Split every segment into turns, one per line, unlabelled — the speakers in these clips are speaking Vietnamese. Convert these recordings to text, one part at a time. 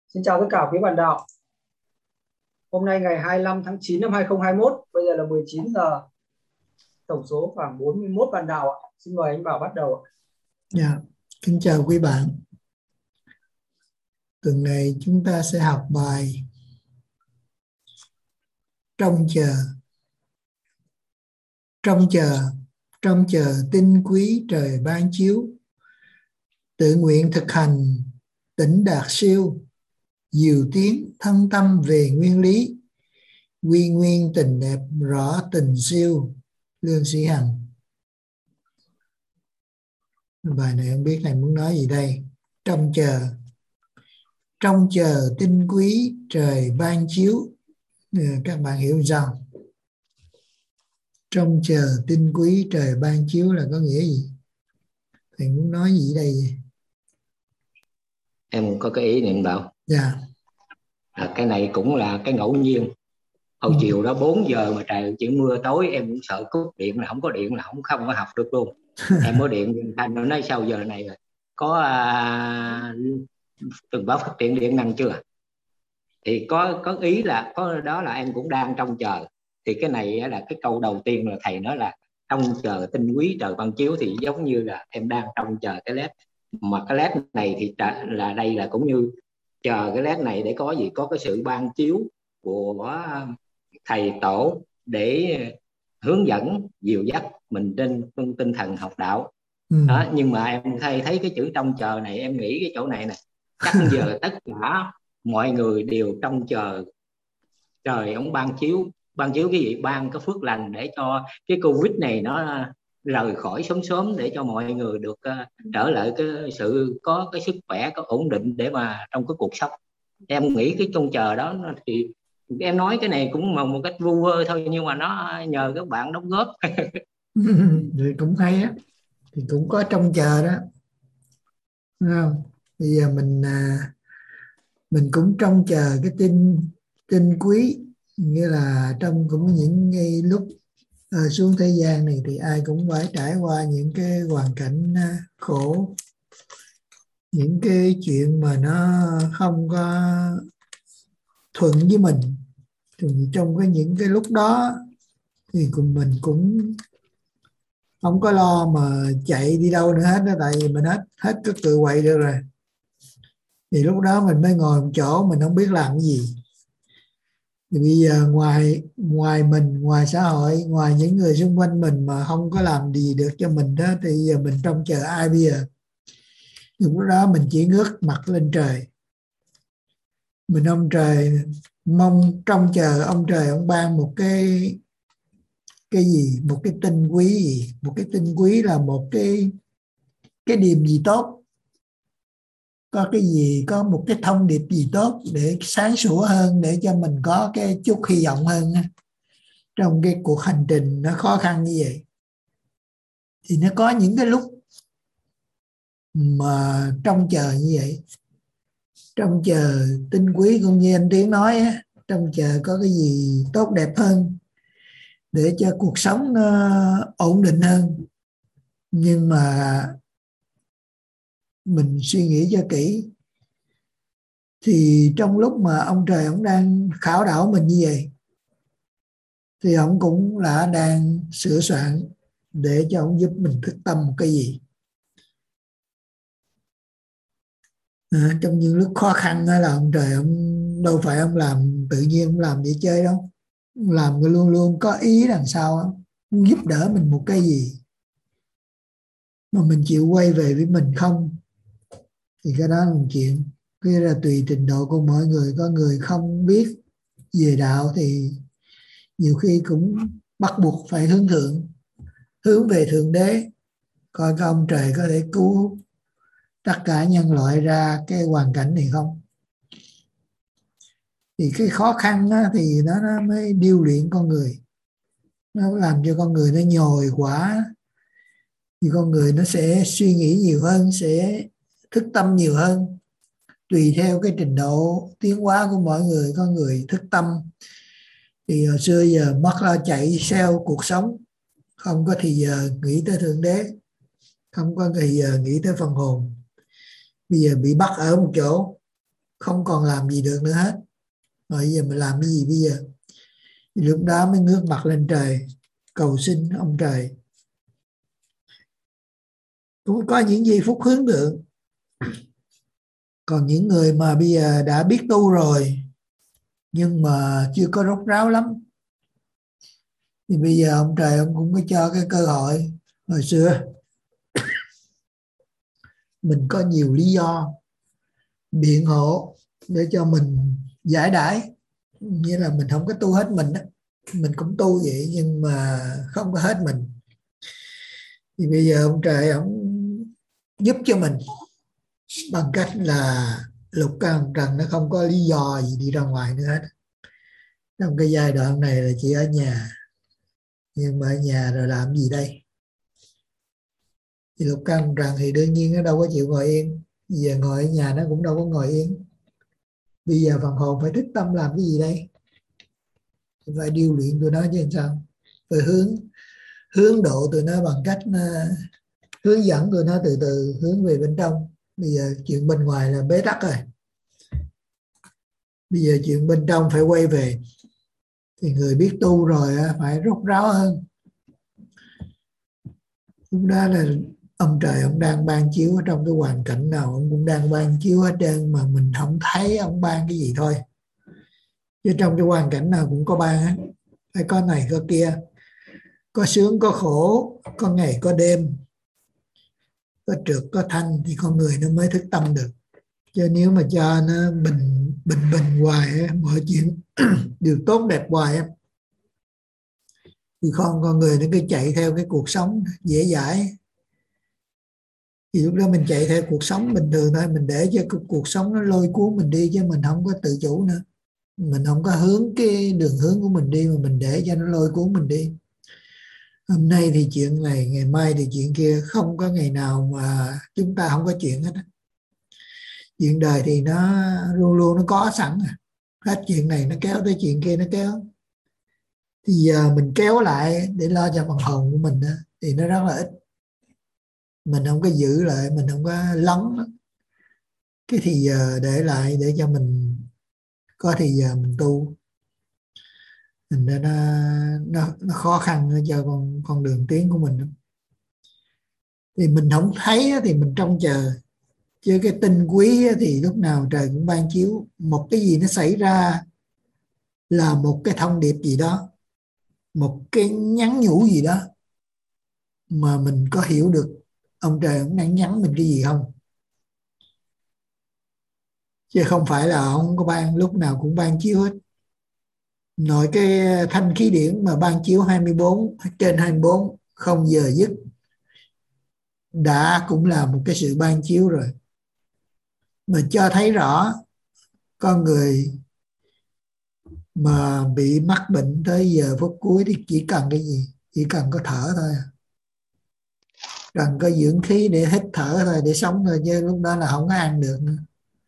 Xin chào tất cả quý bạn đạo. Hôm nay ngày 25 tháng 9 năm 2021, bây giờ là 19 giờ. Tổng số khoảng 41 bạn đạo ạ. Xin mời anh Bảo bắt đầu ạ.
Dạ, kính chào quý bạn. Tuần này chúng ta sẽ học bài Trông chờ. Trông chờ tinh quý trời ban chiếu, tự nguyện thực hành tỉnh đạt siêu, diệu tiến thân tâm về nguyên lý, quy nguyên tình đẹp rõ tình siêu. Lương Sĩ Hằng. Bài này không biết thầy muốn nói gì đây. Trông chờ tinh quý trời ban chiếu. Các bạn hiểu sao? Trông chờ tinh quý trời ban chiếu là có nghĩa gì? Thầy muốn nói gì đây?
Em có cái ý này anh Bảo.
Dạ.
Cái này cũng là cái ngẫu nhiên. Hồi chiều đó 4 giờ mà trời chỉ mưa tối, em cũng sợ cúp điện, là không có điện là không có học được luôn. Em mới điện Thanh nó nói sau giờ này rồi có từng báo phát triển điện năng chưa, thì có ý là có đó là em cũng đang trông chờ. Thì cái này là cái câu đầu tiên là thầy nói là trông chờ tinh quý trời ban chiếu, thì giống như là em đang trông chờ cái led, mà cái led này thì là đây là cũng như chờ cái led này để có gì, có cái sự ban chiếu của thầy tổ để hướng dẫn dìu dắt mình trên tinh thần học đạo. Đó, nhưng mà em thấy cái chữ trông chờ này, em nghĩ cái chỗ này nè, chắc giờ tất cả mọi người đều trông chờ trời ông ban chiếu cái gì, ban cái phước lành để cho cái Covid này nó rời khỏi sớm để cho mọi người được trở lại cái sự có cái sức khỏe, có ổn định để mà trong cái cuộc sống. Em nghĩ cái trông chờ đó thì em nói cái này cũng một cách vu vơ thôi, nhưng mà nó nhờ các bạn đóng góp.
Rồi cũng hay á, thì cũng có trông chờ đó, đúng không? Bây giờ mình cũng trông chờ cái tinh quý, nghĩa là trong cũng những ngay lúc xuống thế gian này thì ai cũng phải trải qua những cái hoàn cảnh khổ, những cái chuyện mà nó không có thuận với mình. Thì trong những cái lúc đó thì mình cũng không có lo mà chạy đi đâu nữa hết đó, tại vì mình hết cái tự quậy được rồi. Thì lúc đó mình mới ngồi một chỗ, mình không biết làm cái gì. Thì bây giờ ngoài mình, ngoài xã hội, ngoài những người xung quanh mình mà không có làm gì được cho mình đó, thì giờ mình trông chờ ai bây giờ? Lúc đó mình chỉ ngước mặt lên trời, mình ông trời mong trông chờ ông trời ông ban một cái gì, một cái tinh quý gì. Một cái tinh quý là một cái điểm gì tốt, có cái gì, có một cái thông điệp gì tốt để sáng sủa hơn, để cho mình có cái chút hy vọng hơn trong cái cuộc hành trình nó khó khăn như vậy. Thì nó có những cái lúc mà trông chờ như vậy, trông chờ tinh quý cũng như anh Tiến nói á, trông chờ có cái gì tốt đẹp hơn để cho cuộc sống nó ổn định hơn. Nhưng mà mình suy nghĩ cho kỹ, thì trong lúc mà ông trời ông đang khảo đảo mình như vậy, thì ông cũng là đang sửa soạn để cho ông giúp mình thức tâm một cái gì. Trong những lúc khó khăn đó là ông trời ông đâu phải ông làm tự nhiên, ông làm để chơi đâu. Ông làm luôn luôn có ý đằng sau, ông giúp đỡ mình một cái gì mà mình chịu quay về với mình không, thì cái đó là một chuyện. Cái là tùy trình độ của mỗi người. Có người không biết về đạo thì nhiều khi cũng bắt buộc phải hướng về Thượng Đế, coi cái ông trời có thể cứu tất cả nhân loại ra cái hoàn cảnh này không. Thì cái khó khăn á, thì nó mới điêu luyện con người, nó làm cho con người nó nhồi quá, thì con người nó sẽ suy nghĩ nhiều hơn, sẽ thức tâm nhiều hơn. Tùy theo cái trình độ tiến hóa của mọi người, có người thức tâm thì hồi xưa giờ mất lo chạy theo cuộc sống, không có thì giờ nghĩ tới Thượng Đế, không có thì giờ nghĩ tới phần hồn. Bây giờ bị bắt ở một chỗ không còn làm gì được nữa hết. Rồi bây giờ mình làm cái gì bây giờ? Thì lúc đó mới ngước mặt lên trời cầu xin ông trời. Cũng có những giây phút hướng thượng. Còn những người mà bây giờ đã biết tu rồi nhưng mà chưa có rốt ráo lắm, thì bây giờ ông trời ông cũng có cho cái cơ hội. Hồi xưa mình có nhiều lý do biện hộ để cho mình giải đãi, như là mình không có tu hết mình đó. Mình cũng tu vậy nhưng mà không có hết mình. Thì bây giờ ông trời ông giúp cho mình bằng cách là Lục Căn Hồng Trần nó không có lý do gì đi ra ngoài nữa hết. Trong cái giai đoạn này là chỉ ở nhà, nhưng mà ở nhà rồi làm gì đây? Thì Lục Căn Hồng Trần thì đương nhiên nó đâu có chịu ngồi yên. Bây giờ ngồi ở nhà nó cũng đâu có ngồi yên. Bây giờ phần hồn phải thức tâm làm cái gì đây? Phải điêu luyện tụi nó chứ làm sao? Phải hướng độ tụi nó bằng cách hướng dẫn tụi nó từ từ hướng về bên trong. Bây giờ chuyện bên ngoài là bế tắc rồi, bây giờ chuyện bên trong phải quay về. Thì người biết tu rồi phải rốt ráo hơn. Lúc đó là ông trời ông đang ban chiếu ở trong cái hoàn cảnh nào ông cũng đang ban chiếu hết trơn, mà mình không thấy ông ban cái gì thôi. Chứ trong cái hoàn cảnh nào cũng có ban hết. Phải có này có kia, có sướng có khổ, có ngày có đêm, có trượt có thanh, thì con người nó mới thức tâm được. Chứ nếu mà cho nó bình hoài mọi chuyện đều tốt đẹp hoài thì con người nó cứ chạy theo cái cuộc sống dễ dãi. Thì lúc đó mình chạy theo cuộc sống bình thường thôi, mình để cho cuộc sống nó lôi cuốn mình đi, chứ mình không có tự chủ nữa. Mình không có hướng cái đường hướng của mình đi, mà mình để cho nó lôi cuốn mình đi. Hôm nay thì chuyện này, ngày mai thì chuyện kia, không có ngày nào mà chúng ta không có chuyện hết. Chuyện đời thì nó luôn luôn nó có sẵn. Hết chuyện này nó kéo tới chuyện kia nó kéo. Thì giờ mình kéo lại để lo cho phần hồn của mình thì nó rất là ít. Mình không có giữ lại, mình không có lắng cái thì giờ để lại để cho mình có thì giờ mình tu. Thành ra nó khó khăn cho con đường tiến của mình. Thì mình không thấy thì mình trông chờ, chứ cái tinh quý thì lúc nào trời cũng ban chiếu. Một cái gì nó xảy ra là một cái thông điệp gì đó, một cái nhắn nhủ gì đó, mà mình có hiểu được ông trời cũng đang nhắn mình cái gì không. Chứ không phải là ông có ban lúc nào cũng ban chiếu hết. Nội cái thanh khí điển mà ban chiếu 24 trên 24 không giờ dứt đã cũng là một cái sự ban chiếu rồi, mà cho thấy rõ con người mà bị mắc bệnh tới giờ phút cuối thì chỉ cần cái gì? Chỉ cần có thở thôi, cần có dưỡng khí để hít thở thôi, để sống thôi, chứ lúc đó là không có ăn được nữa,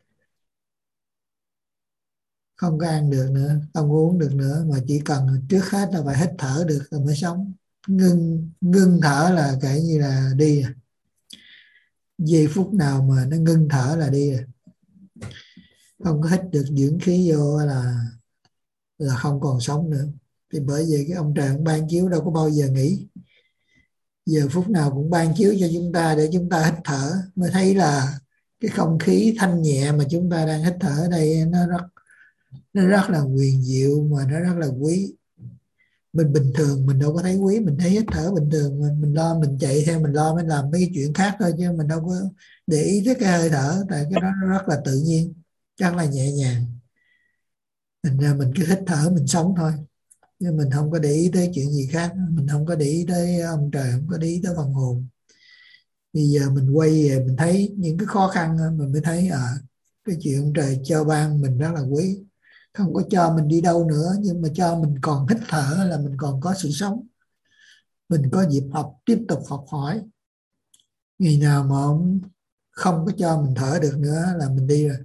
không có ăn được nữa, không có uống được nữa, mà chỉ cần trước hết là phải hít thở được rồi mới sống. Ngưng thở là kể như là đi à. Giây phút nào mà nó ngưng thở là đi à. Không có hít được dưỡng khí vô là không còn sống nữa. Thì bởi vậy cái ông trời ông ban chiếu đâu có bao giờ nghỉ, giờ phút nào cũng ban chiếu cho chúng ta để chúng ta hít thở, mới thấy là cái không khí thanh nhẹ mà chúng ta đang hít thở ở đây nó rất là huyền diệu, mà nó rất là quý. Mình bình thường mình đâu có thấy quý, mình thấy hít thở bình thường, mình lo mình chạy theo, mình lo mình làm mấy cái chuyện khác thôi, chứ mình đâu có để ý tới cái hơi thở, tại cái đó nó rất là tự nhiên, rất là nhẹ nhàng. Thành ra mình cứ hít thở mình sống thôi, chứ mình không có để ý tới chuyện gì khác, mình không có để ý tới ông trời, không có để ý tới phần hồn. Bây giờ mình quay về mình thấy những cái khó khăn, mình mới thấy cái chuyện ông trời cho ban mình rất là quý. Không có cho mình đi đâu nữa, nhưng mà cho mình còn hít thở là mình còn có sự sống, mình có dịp học, tiếp tục học hỏi. Ngày nào mà ông không có cho mình thở được nữa là mình đi rồi.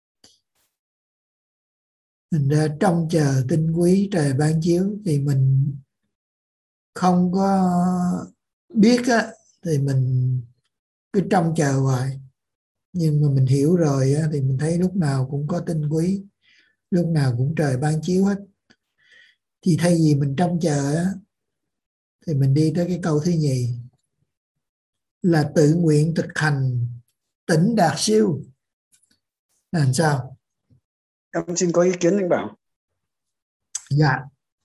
Mình ra trông chờ tinh quý trời ban chiếu, thì mình không có biết thì mình cứ trông chờ hoài. nhưng mà mình hiểu rồi á, thì mình thấy lúc nào cũng có tinh quý, lúc nào cũng trời ban chiếu hết. Thì thay vì mình trông chờ á, thì mình đi tới cái câu thứ nhì là tự nguyện thực hành tỉnh đạt siêu là làm sao?
Em xin có ý kiến anh Bảo.
Dạ.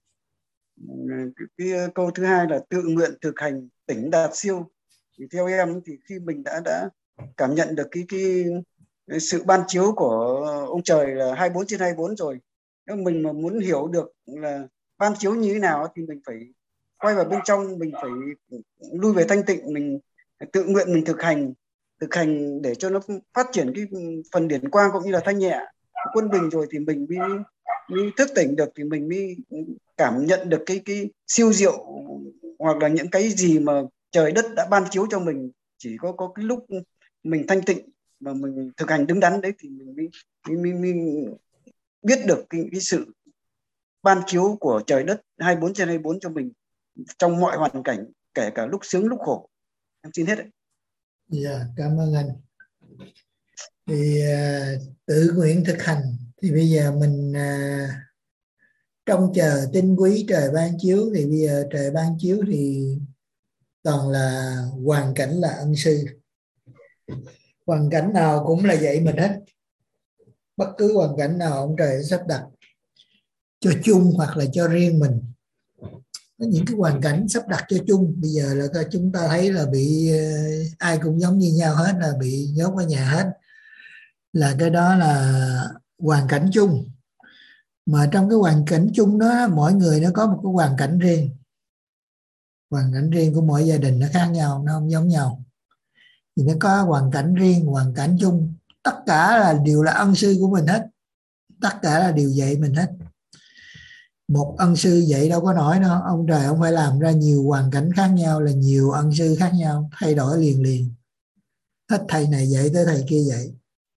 Cái câu thứ hai là tự nguyện thực hành tỉnh đạt siêu. Thì theo em thì khi mình đã cảm nhận được cái sự ban chiếu của ông trời là 24/24 rồi, nếu mình mà muốn hiểu được là ban chiếu như thế nào thì mình phải quay vào bên trong, mình phải lui về thanh tịnh, mình tự nguyện mình thực hành để cho nó phát triển cái phần điển quang cũng như là thanh nhẹ quân bình, rồi thì mình mới thức tỉnh được, thì mình mới cảm nhận được cái siêu diệu, hoặc là những cái gì mà trời đất đã ban chiếu cho mình. Chỉ có cái lúc mình thanh tịnh mà mình thực hành đứng đắn đấy thì mình mới biết được cái sự ban chiếu của trời đất 24/24 cho mình trong mọi hoàn cảnh, kể cả lúc sướng lúc khổ. Em xin hết đấy.
Dạ, cảm ơn anh. Thì tự nguyện thực hành thì bây giờ mình trông chờ tinh quý trời ban chiếu, thì bây giờ trời ban chiếu thì toàn là hoàn cảnh là ân sư, hoàn cảnh nào cũng là dạy mình hết. Bất cứ hoàn cảnh nào ông trời sắp đặt cho chung hoặc là cho riêng mình. Có những cái hoàn cảnh sắp đặt cho chung, bây giờ là chúng ta thấy là bị ai cũng giống như nhau hết, là bị nhốt ở nhà hết, là cái đó là hoàn cảnh chung. Mà trong cái hoàn cảnh chung đó, mỗi người nó có một cái hoàn cảnh riêng. Hoàn cảnh riêng của mỗi gia đình nó khác nhau, nó không giống nhau. Thì nó có hoàn cảnh riêng, hoàn cảnh chung. Tất cả là đều là ân sư của mình hết. Tất cả là điều dạy mình hết. Một ân sư dạy đâu có nổi đâu. Ông trời ông phải làm ra nhiều hoàn cảnh khác nhau, là nhiều ân sư khác nhau, thay đổi liền liền. Hết thầy này dạy tới thầy kia dạy,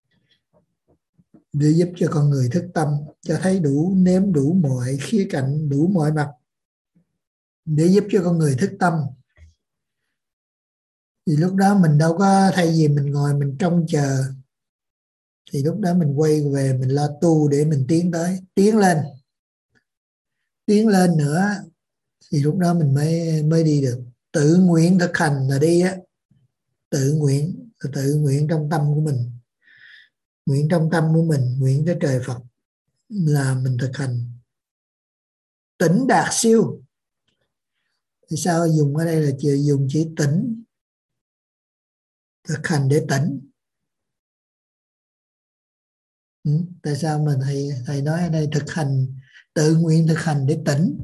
để giúp cho con người thức tâm, cho thấy đủ nếm đủ mọi khía cạnh, đủ mọi mặt, để giúp cho con người thức tâm. Thì lúc đó mình đâu có, thay vì mình ngồi mình trông chờ, thì lúc đó mình quay về mình lo tu để mình tiến tới, tiến lên nữa, thì lúc đó mình mới đi được. Tự nguyện thực hành là đi á, tự nguyện trong tâm của mình, nguyện trong tâm của mình, nguyện tới trời Phật là mình thực hành tỉnh đạt siêu. Thì sao dùng ở đây là dùng chữ tỉnh, thực hành để tỉnh. Tại sao mà thầy nói ở đây thực hành, tự nguyện thực hành để tỉnh?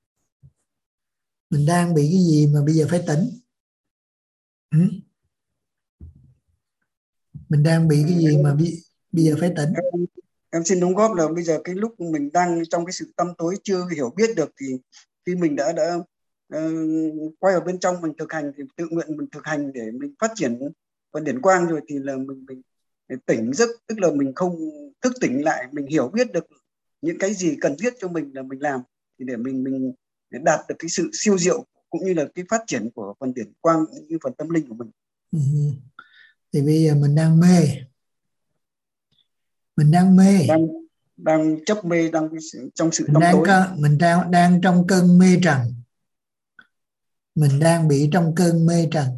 Mình đang bị cái gì mà bây giờ phải tỉnh? Mình đang bị cái gì mà bây giờ phải tỉnh?
Em xin đóng góp là bây giờ cái lúc mình đang trong cái sự tăm tối chưa hiểu biết được, thì khi mình đã quay ở bên trong mình thực hành, thì tự nguyện mình thực hành để mình phát triển phần điển quang, rồi thì là mình tỉnh giấc, tức là mình không thức tỉnh lại, mình hiểu biết được những cái gì cần thiết cho mình là mình làm, thì để mình để đạt được cái sự siêu diệu cũng như là cái phát triển của phần điển quang như phần tâm linh của mình.
Thì bây giờ mình đang mê, đang
chấp mê, đang trong sự
mình
tăm tối.
mình đang trong cơn mê trần, mình đang bị trong cơn mê trần,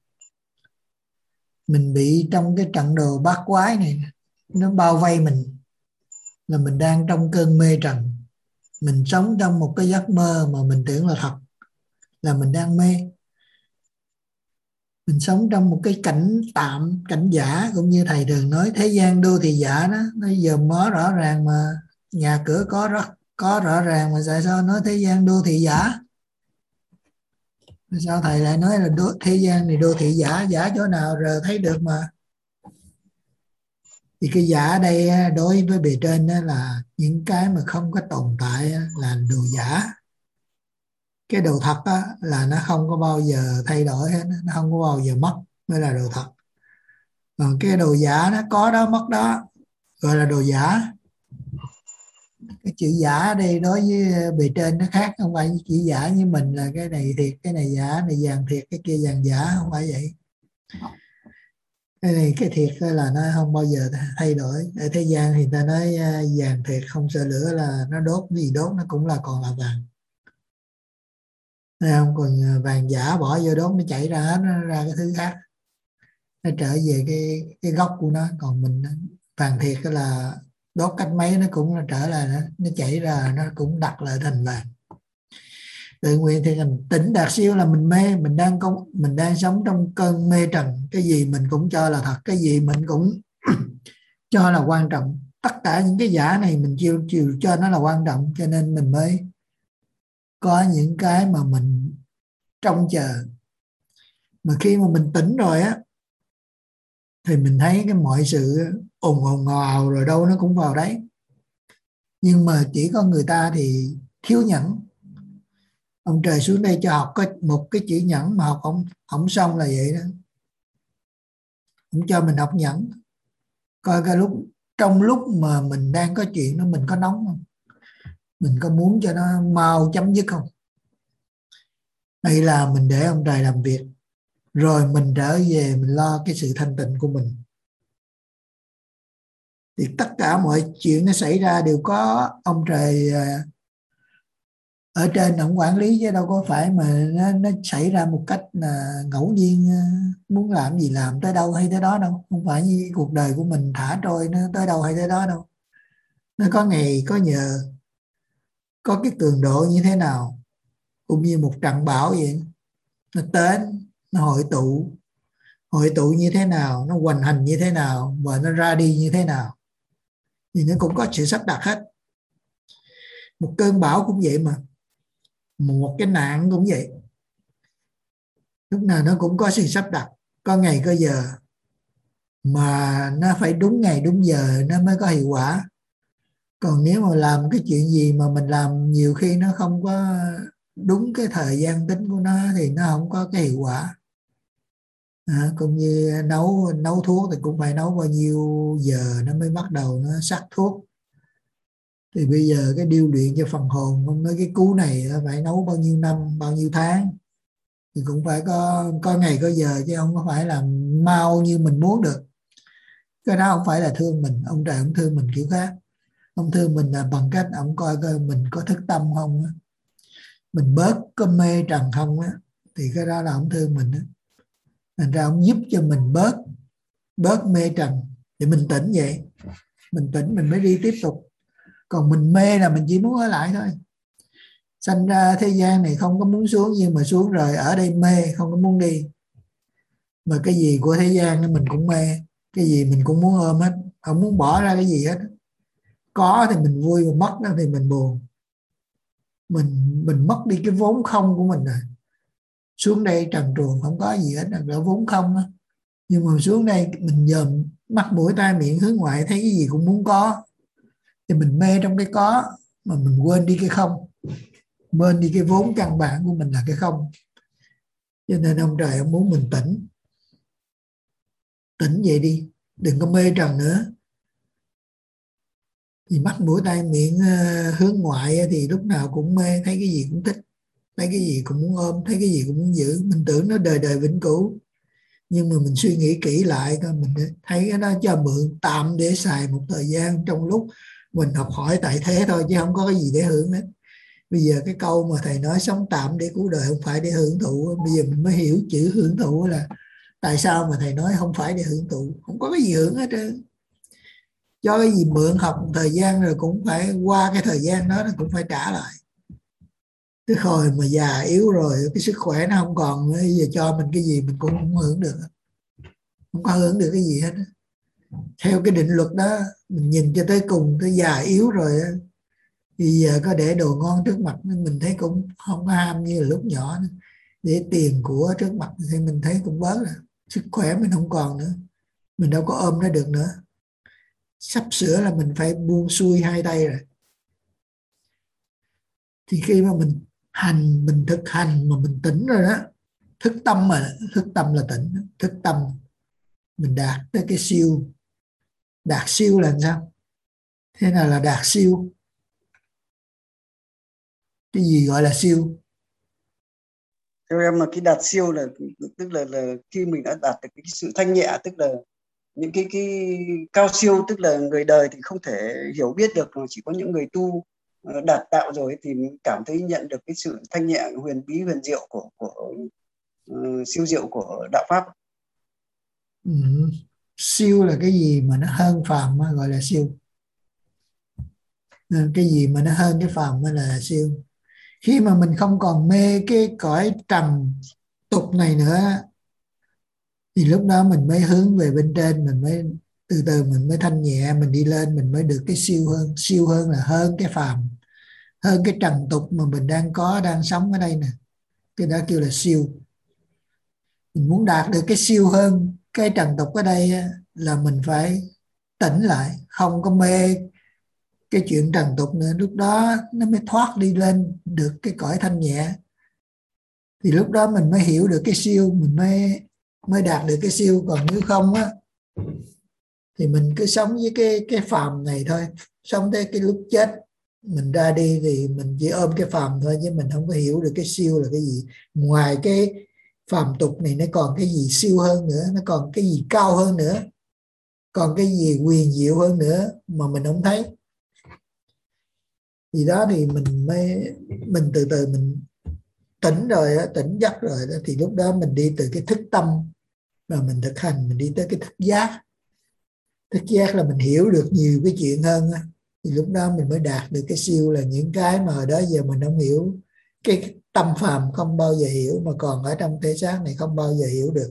mình bị trong cái trận đồ bát quái này, nó bao vây mình, là mình đang trong cơn mê trần. Mình sống trong một cái giấc mơ mà mình tưởng là thật, là mình đang mê. Mình sống trong một cái cảnh tạm, cảnh giả, cũng như thầy thường nói thế gian đô thị giả đó, nó dòm ngó rõ ràng mà, nhà cửa có rõ ràng mà tại sao nói thế gian đô thị giả? Sao thầy lại nói là thế gian này đô thị giả? Giả chỗ nào rồi thấy được mà. Thì cái giả ở đây đối với bề trên đó là những cái mà không có tồn tại là đồ giả. Cái đồ thật là nó không có bao giờ thay đổi hết, nó không có bao giờ mất, mới là đồ thật. Còn cái đồ giả nó có đó mất đó gọi là đồ giả. Cái chữ giả ở đây đối với bề trên nó khác, không phải chỉ giả như mình là cái này thiệt, cái này giả, này vàng thiệt, cái kia vàng giả, không phải vậy. cái này cái thiệt là nó không bao giờ thay đổi. Ở thế gian thì ta nói vàng thiệt không sợ lửa, là nó đốt gì đốt nó cũng là còn là vàng, thấy không? Còn vàng giả bỏ vô đốt nó chảy ra hết, nó ra cái thứ khác, nó trở về cái gốc của nó. Còn mình vàng thiệt là đốt cách mấy nó cũng là trở lại, nó chảy ra nó cũng đặt lại thành vàng. Tự nguyện thì thành tỉnh đạt siêu là mình mê, mình đang sống trong cơn mê trần, cái gì mình cũng cho là thật, cái gì mình cũng cho là quan trọng. Tất cả những cái giả này mình chiều cho nó là quan trọng, cho nên mình mới có những cái mà mình trông chờ. Mà khi mà mình tỉnh rồi á thì mình thấy cái mọi sự ồn ồn ào rồi đâu nó cũng vào đấy. Nhưng mà chỉ có người ta thì thiếu nhẫn. Ông trời xuống đây cho học có một cái chữ nhẫn mà học không xong là vậy đó. Ông cho mình học nhẫn, coi cái trong lúc mà mình đang có chuyện đó mình có nóng không, mình có muốn cho nó mau chấm dứt không, hay là mình để ông trời làm việc rồi mình trở về mình lo cái sự thanh tịnh của mình. Thì tất cả mọi chuyện nó xảy ra đều có ông trời ở trên ông quản lý, chứ đâu có phải mà nó xảy ra một cách là ngẫu nhiên, muốn làm gì làm tới đâu hay tới đó đâu. Không phải như cuộc đời của mình thả trôi nó tới đâu hay tới đó đâu. Nó có ngày có giờ, có cái cường độ như thế nào, cũng như một trận bão vậy. Nó đến, nó hội tụ như thế nào, nó hoành hành như thế nào, và nó ra đi như thế nào, thì nó cũng có sự sắp đặt hết. Một cơn bão cũng vậy mà, một cái nạn cũng vậy, lúc nào nó cũng có sự sắp đặt, có ngày có giờ, mà nó phải đúng ngày đúng giờ nó mới có hiệu quả. Còn nếu mà làm cái chuyện gì mà mình làm nhiều khi nó không có đúng cái thời gian tính của nó thì nó không có cái hiệu quả. Cũng như nấu thuốc thì cũng phải nấu bao nhiêu giờ nó mới bắt đầu nó sắc thuốc. Thì bây giờ cái điêu luyện cho phần hồn, không nói cái cú này phải nấu bao nhiêu năm bao nhiêu tháng, thì cũng phải có ngày có giờ, chứ không có phải là mau như mình muốn được. Cái đó không phải là thương mình, ông trời ông thương mình kiểu khác. Ông thương mình là bằng cách ông coi mình có thức tâm không, mình bớt có mê trần không á, thì cái đó là ông thương mình á. Thành ra ông giúp cho mình bớt mê trần để mình tỉnh vậy. Mình tỉnh mình mới đi tiếp tục. Còn mình mê là mình chỉ muốn ở lại thôi. Sanh ra thế gian này không có muốn xuống, nhưng mà xuống rồi ở đây mê không có muốn đi. Mà cái gì của thế gian mình cũng mê, cái gì mình cũng muốn ôm hết, không muốn bỏ ra cái gì hết. Có thì mình vui, mà mất nó thì mình buồn. Mình mất đi cái vốn không của mình rồi. Xuống đây trần truồng không có gì hết, là vốn không đó. Nhưng mà xuống đây mình dòm mắt mũi tai miệng hướng ngoại, thấy cái gì cũng muốn có, thì mình mê trong cái có, mà mình quên đi cái không, quên đi cái vốn căn bản của mình là cái không. Cho nên ông trời ông muốn mình tỉnh vậy đi, đừng có mê trần nữa. Thì mắt mũi tai miệng hướng ngoại thì lúc nào cũng mê, thấy cái gì cũng thích, thấy cái gì cũng muốn ôm, thấy cái gì cũng muốn giữ. Mình tưởng nó đời đời vĩnh cửu, nhưng mà mình suy nghĩ kỹ lại coi, mình thấy cái đó cho mượn tạm để xài một thời gian trong lúc mình học hỏi tại thế thôi, chứ không có cái gì để hưởng hết. Bây giờ cái câu mà thầy nói sống tạm để cứu đời không phải để hưởng thụ, bây giờ mình mới hiểu chữ hưởng thụ là tại sao mà thầy nói không phải để hưởng thụ. Không có cái gì hưởng hết trơn. Cho cái gì mượn học một thời gian rồi cũng phải qua cái thời gian đó nó cũng phải trả lại. Cái hồi mà già yếu rồi, cái sức khỏe nó không còn, bây giờ cho mình cái gì mình cũng không hưởng được, không có hưởng được cái gì hết. Theo cái định luật đó, mình nhìn cho tới cùng, tới già yếu rồi, bây giờ có để đồ ngon trước mặt mình thấy cũng không có ham như là lúc nhỏ nữa. Để tiền của trước mặt thì mình thấy cũng bớt rồi. Sức khỏe mình không còn nữa, mình đâu có ôm nó được nữa. Sắp sửa là mình phải buông xuôi hai tay rồi. Thì khi mà mình thực hành mà mình tỉnh rồi đó, thức tâm là tỉnh, thức tâm mình đạt tới cái siêu. Đạt siêu là sao? Thế nào là đạt siêu? Cái gì gọi là siêu?
Theo em là cái đạt siêu là tức là khi mình đã đạt được cái sự thanh nhẹ, tức là những cái cao siêu, tức là người đời thì không thể hiểu biết được, mà chỉ có những người tu đạt đạo rồi thì cảm thấy nhận được cái sự thanh nhẹ huyền bí huyền diệu của siêu diệu của đạo pháp.
Ừ. Siêu là cái gì mà nó hơn phàm mới gọi là siêu. Cái gì mà nó hơn cái phàm mới là siêu. Khi mà mình không còn mê cái cõi trần tục này nữa thì lúc đó mình mới hướng về bên trên, mình mới từ từ mình mới thanh nhẹ, mình đi lên, mình mới được cái siêu hơn. Siêu hơn là hơn cái phàm, hơn cái trần tục mà mình đang có, đang sống ở đây nè. Cái đó kêu là siêu. Mình muốn đạt được cái siêu hơn cái trần tục ở đây á, là mình phải tỉnh lại, không có mê cái chuyện trần tục nữa. Lúc đó nó mới thoát đi lên được cái cõi thanh nhẹ. Thì lúc đó mình mới hiểu được cái siêu, mình mới đạt được cái siêu. Còn nếu không á thì mình cứ sống với cái phàm này thôi, sống tới cái lúc chết mình ra đi thì mình chỉ ôm cái phàm thôi, chứ mình không có hiểu được cái siêu là cái gì. Ngoài cái phàm tục này nó còn cái gì siêu hơn nữa, nó còn cái gì cao hơn nữa, còn cái gì huyền diệu hơn nữa mà mình không thấy. Thì đó thì mình từ từ mình tỉnh rồi đó, tỉnh giấc rồi đó, thì lúc đó mình đi từ cái thức tâm mà mình thực hành, mình đi tới cái thức giác. Thức giác là mình hiểu được nhiều cái chuyện hơn á. Thì lúc đó mình mới đạt được cái siêu, là những cái mà đó giờ mình không hiểu. Cái tâm phàm không bao giờ hiểu, mà còn ở trong thể xác này không bao giờ hiểu được.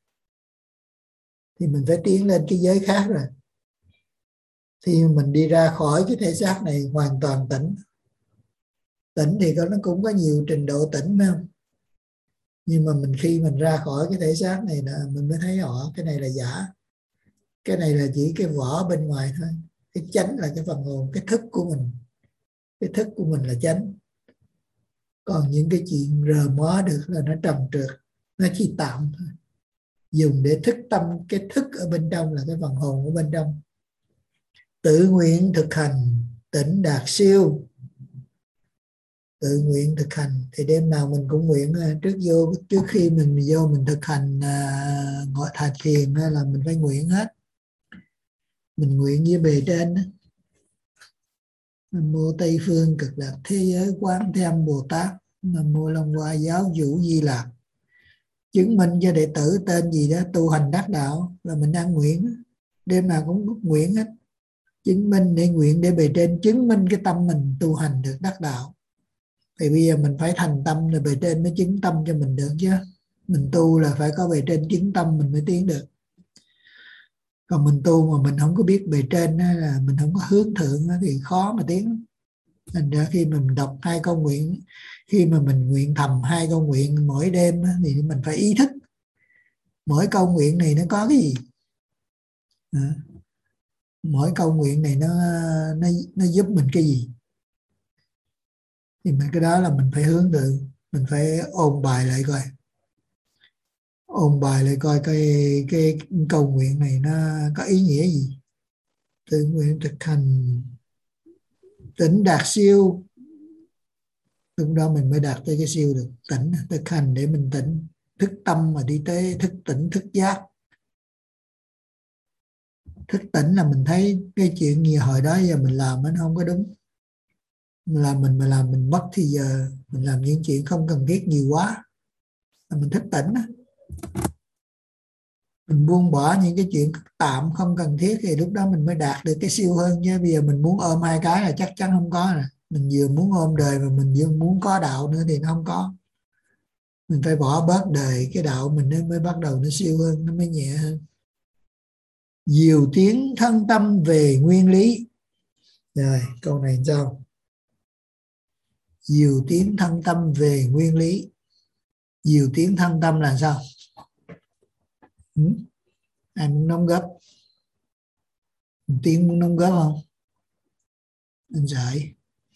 Thì mình phải tiến lên cái giới khác rồi. Thì mình đi ra khỏi cái thể xác này hoàn toàn tỉnh. Tỉnh thì nó cũng có nhiều trình độ tỉnh phải không? Nhưng mà khi mình ra khỏi cái thể xác này là mình mới thấy cái này là giả. Cái này là chỉ cái vỏ bên ngoài thôi. Cái chánh là cái phần hồn, cái thức của mình. Cái thức của mình là chánh. Còn những cái chuyện rờ mó được là nó trần trượt, nó chỉ tạm thôi. Dùng để thức tâm, cái thức ở bên trong là cái phần hồn ở bên trong. Tự nguyện thực hành tỉnh đạt siêu. Tự nguyện thực hành thì đêm nào mình cũng nguyện. Trước khi mình vô mình thực hành ngồi thà thiền là mình phải nguyện hết. Mình nguyện với bề trên đó. Nam mô Tây phương cực lạc thế giới quán thế âm Bồ Tát. Nam mô Long Hoa giáo chủ Di Lạc. Chứng minh cho đệ tử tên gì đó tu hành đắc đạo là mình đang nguyện. Đêm nào cũng nguyện hết. Chứng minh để nguyện để bề trên chứng minh cái tâm mình tu hành được đắc đạo. Thì bây giờ mình phải thành tâm rồi bề trên mới chứng tâm cho mình được chứ. Mình tu là phải có bề trên chứng tâm mình mới tiến được. Còn mình tu mà mình không có biết bề trên là mình không có hướng thượng thì khó mà tiến. Thành ra khi mình đọc 2 câu nguyện, khi mà mình nguyện thầm 2 câu nguyện mỗi đêm thì mình phải ý thức mỗi câu nguyện này nó có cái gì. Mỗi câu nguyện này nó giúp mình cái gì. Thì cái đó là mình phải hướng thượng, mình phải ôn bài lại coi. Ôn bài lại coi cái câu nguyện này nó có ý nghĩa gì. Tự nguyện thực hành tỉnh đạt siêu. Lúc đó mình mới đạt tới cái siêu được. Tỉnh, thực hành để mình tỉnh. Thức tâm mà đi tới thức tỉnh, thức giác. Thức tỉnh là mình thấy cái chuyện gì hồi đó giờ mình làm nó không có đúng. Mình làm mình mất thì giờ. Mình làm những chuyện không cần thiết nhiều quá là mình thức tỉnh. Mình buông bỏ những cái chuyện tạm không cần thiết thì lúc đó mình mới đạt được cái siêu hơn. Chứ bây giờ mình muốn ôm 2 cái là chắc chắn không có rồi. Mình vừa muốn ôm đời mà mình vừa muốn có đạo nữa thì nó không có. Mình phải bỏ bớt đời, cái đạo mình nó mới bắt đầu nó siêu hơn, nó mới nhẹ hơn. Diều tiến thân tâm về nguyên lý. Rồi câu này sao? Diều tiến thân tâm về nguyên lý. Diều tiến thân tâm là sao? Ai muốn đóng góp? Tiến muốn đóng góp không? Anh Giải.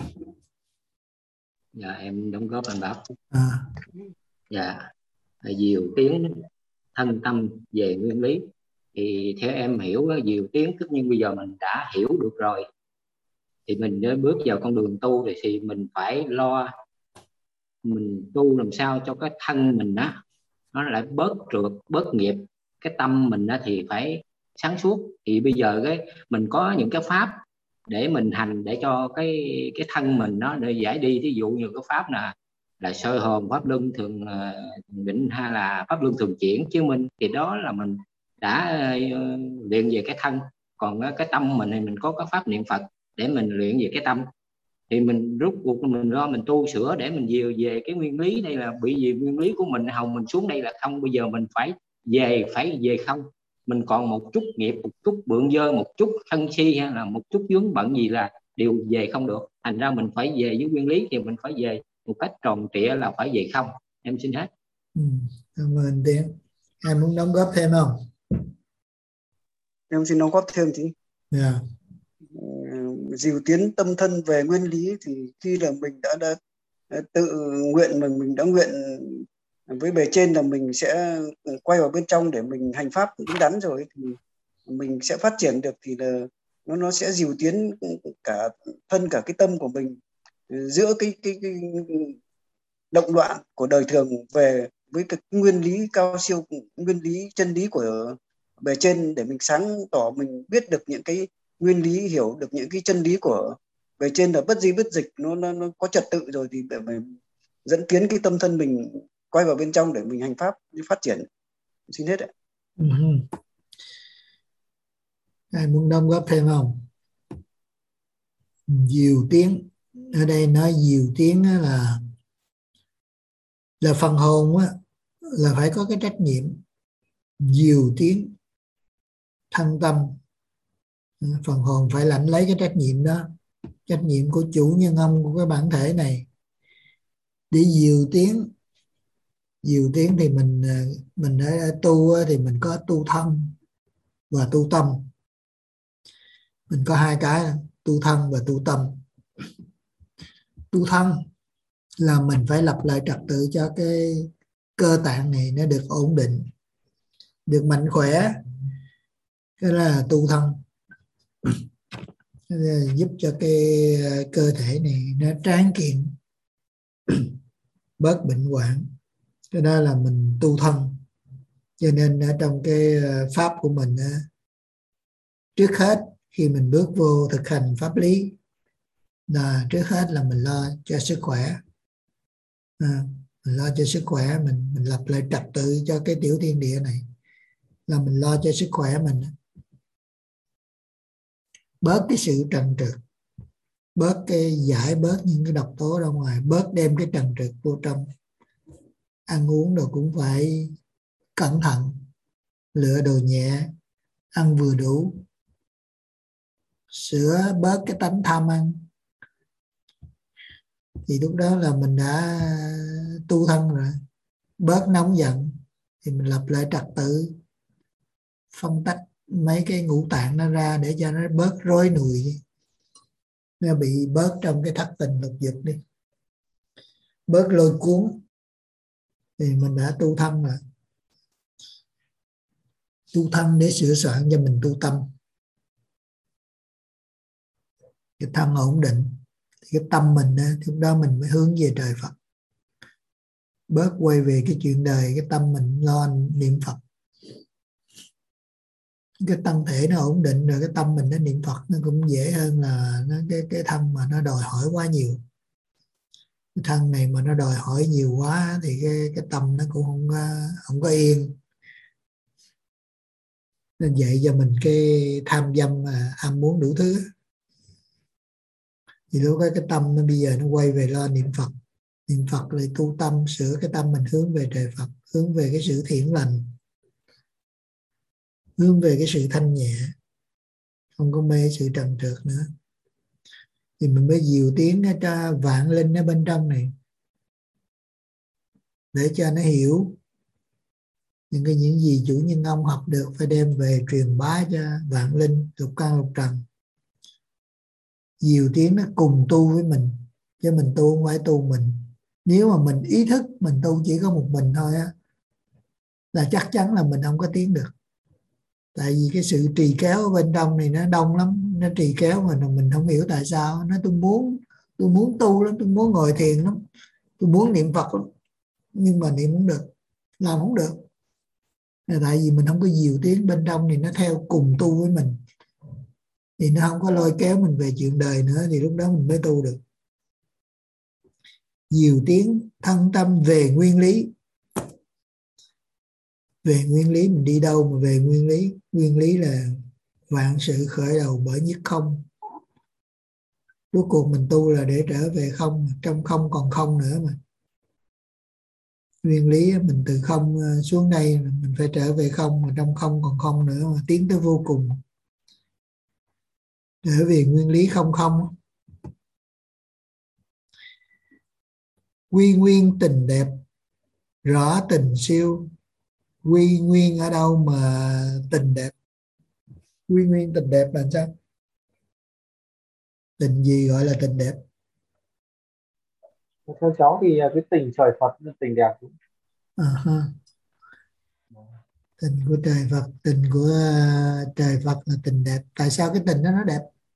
Dạ em đóng góp anh Bảo.
À.
Dạ, diều tiến thân tâm về nguyên lý. Thì theo em hiểu diều tiến tất nhiên bây giờ mình đã hiểu được rồi. Thì mình nếu bước vào con đường tu thì mình phải lo mình tu làm sao cho cái thân mình đó nó lại bớt trượt, bớt nghiệp. Cái tâm mình đó thì phải sáng suốt. Thì bây giờ mình có những cái pháp để mình hành để cho cái thân mình nó để giải đi. Ví dụ như cái pháp là soi hồn, pháp luân thường định, hay là pháp luân thường chuyển chứ mình, thì đó là mình đã luyện về cái thân. Còn cái tâm mình thì mình có cái pháp niệm Phật để mình luyện về cái tâm. Thì mình rút cuộc mình lo mình tu sửa để mình về cái nguyên lý. Đây là bị gì nguyên lý của mình hồng, mình xuống đây là không, bây giờ mình phải về không. Mình còn một chút nghiệp, một chút bượng dơ, một chút sân si hay là một chút vướng bận gì là đều về không được. Thành ra mình phải về với nguyên lý, thì mình phải về một cách tròn trịa là phải về không. Em xin hết.
Cảm ơn Tiến. Em muốn đóng góp thêm không?
Em xin đóng góp thêm tí.
Yeah.
Dìu tiến tâm thân về nguyên lý thì khi là mình đã tự nguyện, mình đã nguyện với bề trên là mình sẽ quay vào bên trong để mình hành pháp đúng đắn rồi thì mình sẽ phát triển được, thì là nó sẽ dìu tiến cả thân cả cái tâm của mình giữa cái động loạn của đời thường về với cái nguyên lý cao siêu, nguyên lý chân lý của bề trên, để mình sáng tỏ, mình biết được những cái nguyên lý, hiểu được những cái chân lý của bề trên là bất di bất dịch, nó có trật tự rồi, thì để mình dẫn tiến cái tâm thân mình quay vào bên trong để mình hành pháp phát triển. Xin hết ạ.
Ai muốn đóng góp thêm không? Dìu tiến, ở đây nói dìu tiến là phần hồn á, là phải có cái trách nhiệm dìu tiến thân tâm. Phần hồn phải lãnh lấy cái trách nhiệm đó, trách nhiệm của chủ nhân ông của cái bản thể này để dìu tiến. Dìu tiến thì mình ở tu thì mình có tu thân và tu tâm. Mình có hai cái, tu thân và tu tâm. Tu thân là mình phải lập lại trật tự cho cái cơ tạng này nó được ổn định, được mạnh khỏe. Cái đó là tu thân, giúp cho cái cơ thể này nó tráng kiện, bớt bệnh hoạn. Cái đó là mình tu thân. Cho nên ở trong cái pháp của mình, trước hết khi mình bước vô thực hành pháp lý là trước hết là mình lo cho sức khỏe. Mình lo cho sức khỏe, mình lập lại trật tự cho cái tiểu thiên địa này, là mình lo cho sức khỏe mình, bớt cái sự trần trượt, bớt cái giải bớt những cái độc tố ra ngoài, bớt đem cái trần trượt vô trong. Ăn uống rồi cũng phải cẩn thận, lựa đồ nhẹ, ăn vừa đủ, sửa bớt cái tánh tham ăn. Thì lúc đó là mình đã tu thân rồi. Bớt nóng giận thì mình lập lại trật tự, phân tách mấy cái ngũ tạng nó ra để cho nó bớt rối nùi, nó bị bớt trong cái thất tình lục dục đi, bớt lôi cuốn, thì mình đã tu thân rồi. Tu thân để sửa soạn cho mình tu tâm. Cái thân ổn định thì cái tâm mình lúc đó mình mới hướng về trời Phật, bớt quay về cái chuyện đời. Cái tâm mình lo niệm Phật, cái thân thể nó ổn định rồi, cái tâm mình nó niệm Phật nó cũng dễ hơn là cái thân mà nó đòi hỏi quá nhiều. Cái thân này mà nó đòi hỏi nhiều quá thì cái tâm nó cũng không có yên. Nên dạy cho mình cái tham dâm, ham muốn đủ thứ. Thì lúc đó cái tâm nó bây giờ nó quay về lo niệm Phật. Niệm Phật lại tu tâm, sửa cái tâm mình hướng về trời Phật, hướng về cái sự thiện lành, hướng về cái sự thanh nhẹ, không có mê sự trần trượt nữa. Thì mình mới dìu tiến cho vạn linh ở bên trong này, để cho nó hiểu những gì chủ nhân ông học được phải đem về truyền bá cho vạn linh lục căn lục trần. Dìu tiến nó cùng tu với mình, chứ mình tu không phải tu mình. Nếu mà mình ý thức mình tu chỉ có một mình thôi á, là chắc chắn là mình không có tiến được. Tại vì cái sự trì kéo ở bên trong này nó đông lắm, nó trì kéo mà mình không hiểu tại sao. Nó tôi muốn tu lắm, tôi muốn ngồi thiền lắm, tôi muốn niệm Phật lắm, nhưng mà niệm không được, làm không được, là tại vì mình không có diệu tiếng bên trong thì nó theo cùng tu với mình, thì nó không có lôi kéo mình về chuyện đời nữa, thì lúc đó mình mới tu được. Diệu tiếng thân tâm về nguyên lý. Về nguyên lý mình đi đâu mà về nguyên lý? Nguyên lý là vạn sự khởi đầu bởi nhất không. Cuối cùng mình tu là để trở về không, trong không còn không nữa mà. Nguyên lý mình từ không xuống đây, mình phải trở về không, mà trong không còn không nữa, mà tiến tới vô cùng. Trở về nguyên lý không không. Quy nguyên tình đẹp, rõ tình siêu. Quy nguyên ở đâu mà tình đẹp? Quy nguyên tình đẹp là sao? Tình gì gọi là tình đẹp?
Theo cháu thì cái tình trời Phật là tình đẹp.
Ha. Tình của trời Phật, tình của trời Phật là tình đẹp. Tại sao cái tình đó nó đẹp?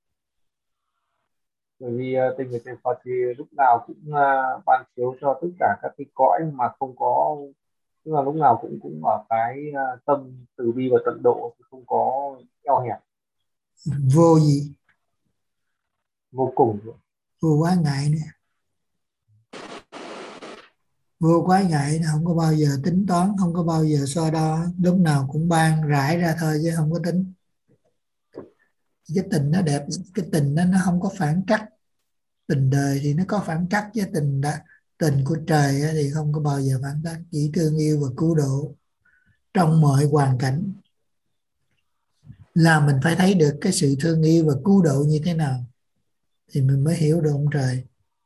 Bởi vì tình của trời Phật thì lúc nào cũng ban chiếu cho tất cả các cái cõi mà không có, tức là lúc nào cũng cũng ở cái tâm từ bi và tận độ, không có eo hẹp.
Vô gì?
Vô cùng.
Vô quá ngại nữa. Vô quá ngại, nó không có bao giờ tính toán, không có bao giờ so đo, lúc nào cũng ban rải ra thôi chứ không có tính. Cái tình nó đẹp, cái tình đó nó không có phản trắc. Tình đời thì nó có phản trắc, với tình của trời thì không có bao giờ phản trắc, chỉ thương yêu và cứu độ trong mọi hoàn cảnh. Là mình phải thấy được cái sự thương yêu và cứu độ như thế nào thì mình mới hiểu được ông trời.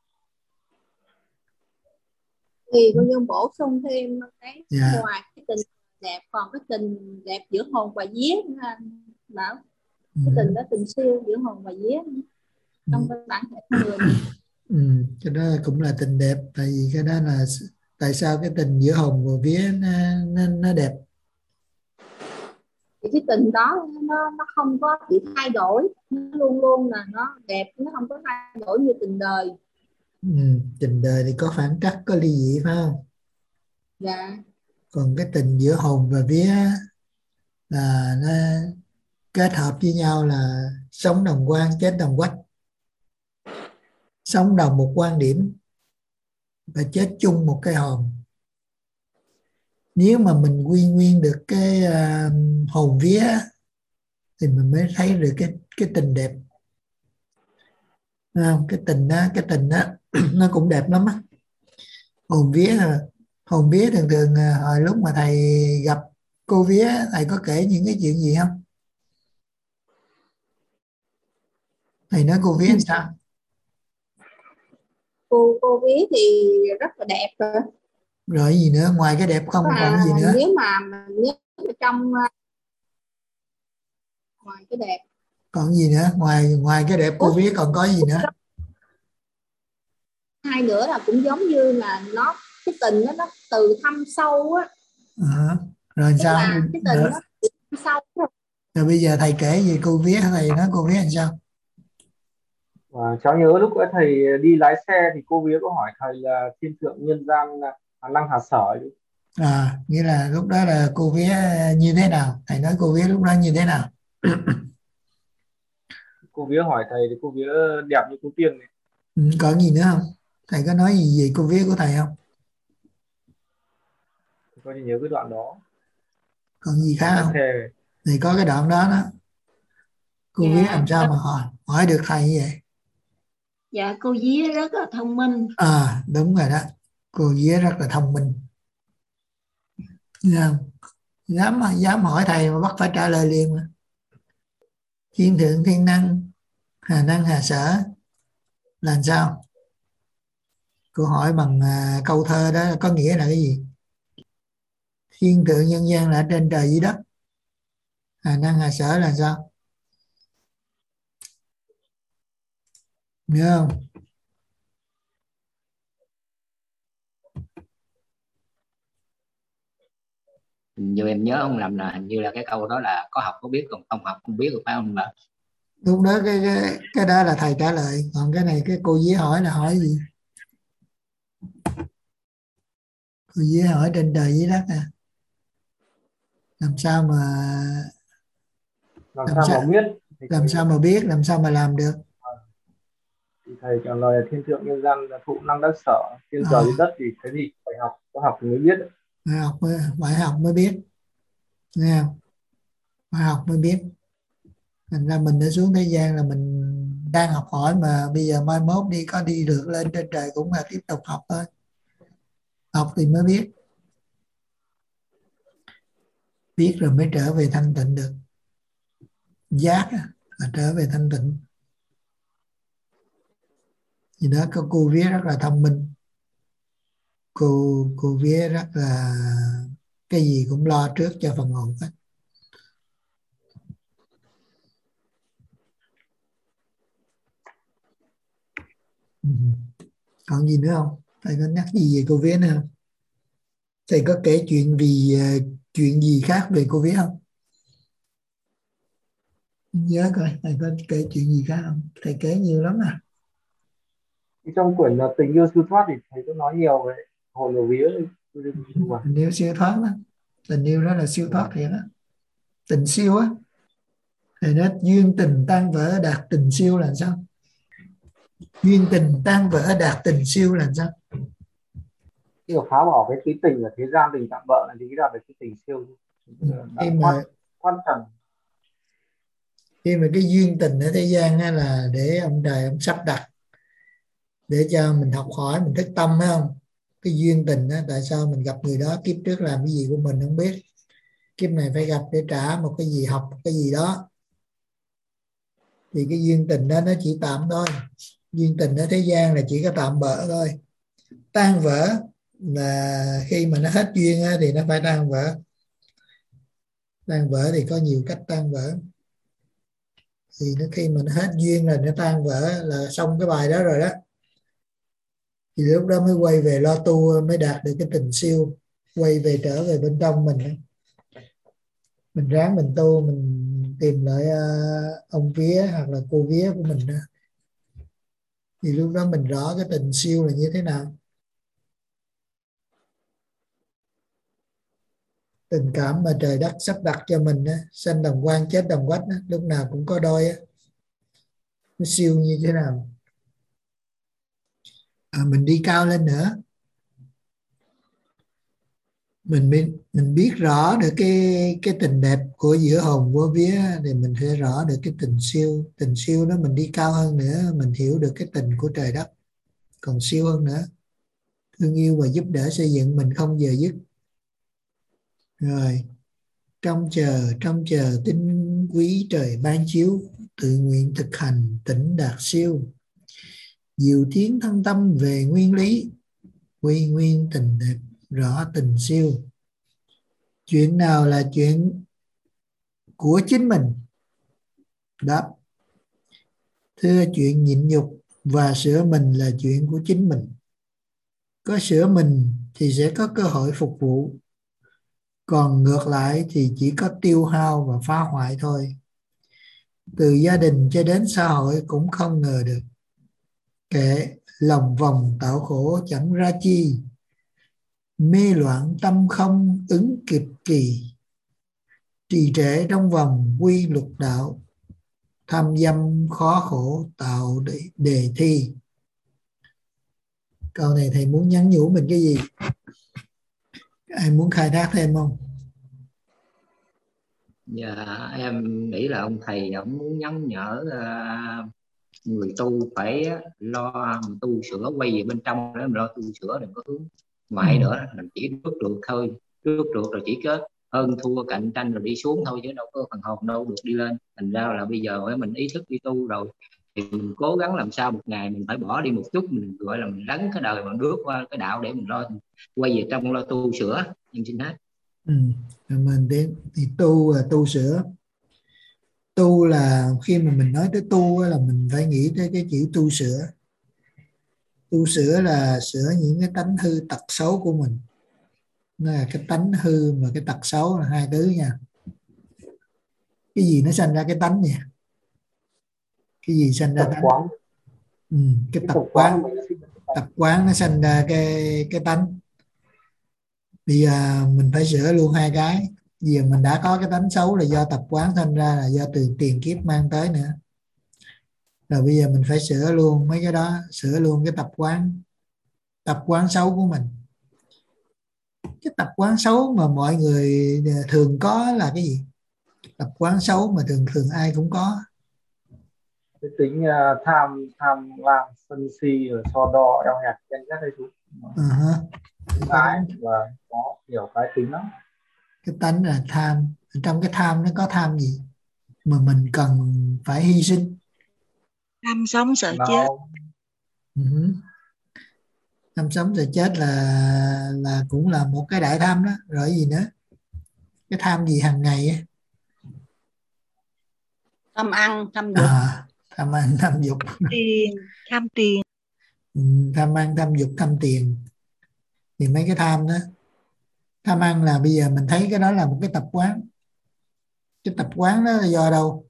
Thì cô Dương bổ sung thêm cái
Dạ.
ngoài cái tình đẹp còn cái tình đẹp giữa hồn và vía, bảo cái tình đó tình siêu giữa hồn và vía trong cái bản thể con người này.
Cái đó cũng là tình đẹp, tại vì cái đó là tại sao cái tình giữa hồn và vía nó đẹp.
Thì cái tình đó nó không có bị thay đổi, nó luôn luôn là nó đẹp, nó không có thay đổi như tình đời.
Tình đời thì có phản trắc, có ly dị phải không?
Dạ.
Còn cái tình giữa hồn và vía là nó kết hợp với nhau, là sống đồng quan chết đồng quách, sống đồng một quan điểm và chết chung một cái hồn. Nếu mà mình quy nguyên được cái hồn vía thì mình mới thấy được cái tình đẹp. Không? Cái tình đó nó cũng đẹp lắm á. Hồn vía thường thường hồi lúc mà thầy gặp cô vía, thầy có kể những cái chuyện gì không? Thầy nói cô vía làm sao?
Cô vía thì rất là đẹp rồi.
Rồi gì nữa, ngoài cái đẹp không còn gì nữa?
Nếu mà trong ngoài cái đẹp
Còn gì nữa, ngoài cái đẹp cô vía còn có gì nữa?
hai nữa là cũng giống như là nó cái tình đó, nó từ thâm sâu á.
Rồi sao?
Là cái tình
rồi,
nó từ thâm sâu.
rồi bây giờ thầy kể gì cô vía, thầy nói cô vía làm sao?
Và cháu nhớ lúc ấy thầy đi lái xe thì cô vía có hỏi thầy là thiên thượng nhân gian năng hà sở ấy.
Nghĩa là lúc đó là cô vía như thế nào? Thầy nói cô vía lúc đó như thế nào?
Cô vía hỏi thầy thì cô vía đẹp như cô tiên này.
Còn gì nữa không? Thầy có nói gì về cô vía của thầy không?
Tôi chỉ nhớ cái đoạn đó.
Còn gì khác không? Thì có cái đoạn đó đó. Cô vía làm sao mà hỏi được thầy như vậy?
Dạ cô vía rất là thông minh.
Đúng rồi đó. Cô vía rất là thông minh. Dám hỏi thầy mà bắt phải trả lời liền mà. Thiên thượng thiên năng hà sở là làm sao? Cô hỏi bằng câu thơ đó có nghĩa là cái gì? Thiên thượng nhân gian là trên trời dưới đất, hà năng hà sở là sao? Nhớ không?
Như em nhớ không lầm là hình như là cái câu đó là có học có biết, còn không học không biết, phải không ạ?
Lúc đó cái đó là thầy trả lời, còn cái này cái cô vía hỏi là hỏi gì? Cô Dế hỏi trên trời dưới đất à, làm sao mà
Làm
làm
sao
sao
mà biết? Thì
làm sao mà biết, làm sao mà làm được.
thầy trả lời là thiên thượng nhân gian là thụ năng đắc sở, trên trời
Ờ,
dưới đất thì cái gì phải học, có học thì mới biết.
phải học mới biết, nghe không? Phải học mới biết. Thành ra mình đã xuống thế gian là mình đang học hỏi, mà bây giờ mai mốt có đi được lên trên trời cũng là tiếp tục học thôi. Học thì mới biết, biết rồi mới trở về thanh tịnh được. Giác là trở về thanh tịnh. Vì đó cô Vía rất là thông minh, cô Vía rất là cái gì cũng lo trước cho phần hồn hết. Ừ. Còn gì nữa không? Thầy có nhắc gì về cô Vía nữa không? Thầy có kể chuyện gì khác về cô Vía không? Nhớ coi thầy có kể chuyện gì khác không? Thầy kể nhiều lắm à.
Thì trong quyển tình yêu siêu thoát thì thầy có nói nhiều về hồn của vía.
Tình yêu siêu thoát đó. Tình yêu đó là siêu thoát thiệt á. Tình siêu á. Thầy nói duyên tình tan vỡ đạt tình siêu là sao? Duyên tình tan vỡ đạt tình siêu là sao?
Khi mà phá bỏ cái tình là thế gian, tình tạm bợ là thì đạt được cái tình siêu,
khi
đã
mà
thoát trần.
khi mà cái duyên tình ở thế gian á là để ông trời ông sắp đặt để cho mình học hỏi, mình thức tâm, phải không? Cái duyên tình á, tại sao mình gặp người đó, kiếp trước làm cái gì của mình không biết, kiếp này phải gặp để trả một cái gì, học một cái gì đó. Thì cái duyên tình đó nó chỉ tạm thôi. Duyên tình ở thế gian là chỉ có tạm bợ thôi. Tan vỡ là khi mà nó hết duyên á, thì nó phải tan vỡ. Tan vỡ thì có nhiều cách tan vỡ. Thì nó khi mà nó hết duyên là nó tan vỡ là xong cái bài đó rồi đó. Thì lúc đó mới quay về lo tu, mới đạt được cái tình siêu, quay về trở về bên trong mình. Mình ráng mình tu, mình tìm lại ông vía hoặc là cô vía của mình đó. Thì lúc đó mình rõ cái tình siêu là như thế nào. Tình cảm mà trời đất sắp đặt cho mình á, sanh đồng quan chết đồng quách á, lúc nào cũng có đôi á, nó siêu như thế nào. Mình đi cao lên nữa, mình biết rõ được cái tình đẹp của giữa hồn của vía, thì mình sẽ rõ được cái tình siêu đó. Mình đi cao hơn nữa, mình hiểu được cái tình của trời đất còn siêu hơn nữa, thương yêu và giúp đỡ xây dựng mình không giờ dứt. Rồi trong chờ tinh quý trời ban chiếu, tự nguyện thực hành tỉnh đạt siêu, diệu tiến thân tâm về nguyên lý, quy nguyên tình đẹp rõ tình siêu. Chuyện nào là chuyện của chính mình? Đáp: thưa, chuyện nhịn nhục và sửa mình là chuyện của chính mình. Có sửa mình thì sẽ có cơ hội phục vụ, còn ngược lại thì chỉ có tiêu hao và phá hoại thôi. Từ gia đình cho đến xã hội cũng không ngờ được. Kệ lòng vòng tạo khổ chẳng ra chi, mê loạn tâm không ứng kịp kỳ. Trì trệ trong vòng quy luật đạo, tham dâm khó khổ tạo đề thi. Câu này thầy muốn nhắn nhủ mình cái gì? Ai muốn khai thác thêm không?
Dạ, em nghĩ là ông thầy ông muốn nhắc nhở người tu phải lo tu sửa, quay về bên trong để mình lo tu sửa, đừng có hướng
Ừ.
ngoại nữa. Mình chỉ rước được thôi, rước được rồi chỉ có hơn thua cạnh tranh rồi đi xuống thôi, chứ đâu có phần hồn đâu được đi lên. Thành ra là bây giờ mình ý thức đi tu rồi thì mình cố gắng làm sao một ngày mình phải bỏ đi một chút, mình gọi là mình lắng cái đời, mình bước qua cái đạo để mình lo quay về trong lo tu sửa. Em xin hết.
Ừ. Cảm ơn Tiến. Thì tu sửa. Tu là khi mà mình nói tới tu là mình phải nghĩ tới cái chữ tu sửa. Tu sửa là sửa những cái tánh hư tật xấu của mình. Nó là cái tánh hư và cái tật xấu là hai thứ nha. Cái gì nó sanh ra cái tánh nhỉ? Cái gì sanh ra
Tập
tánh?
quán,
Ừ. Cái
cái
tập
tập quán
quán.
của mình là sinh.
Tập quán nó sanh ra cái tánh. Bây giờ mình phải sửa luôn hai cái. Bây giờ mình đã có cái tánh xấu là do tập quán thành ra, là do từ tiền kiếp mang tới nữa. Rồi bây giờ mình phải sửa luôn mấy cái đó, sửa luôn cái tập quán xấu của mình. Cái tập quán xấu mà mọi người thường có là cái gì? Tập quán xấu mà thường thường ai cũng có.
cái tính tham tham lam sân si rồi so đo eo hẹp ghen ghét đấy chú. Cái và có nhiều cái tính lắm.
Cái tánh là tham. Trong cái tham nó có tham gì mà mình cần phải hy sinh?
Tham sống sợ chết.
Tham sống sợ chết là cũng là một cái đại tham đó. Rồi gì nữa? Cái tham gì hàng ngày ấy?
Tham ăn, tham dục.
Tham ăn, tham dục.
Tham tiền.
Tham ăn, tham dục, tham tiền. Thì mấy cái tham đó. Tham ăn là bây giờ mình thấy cái đó là một cái tập quán. Cái tập quán đó là do đâu?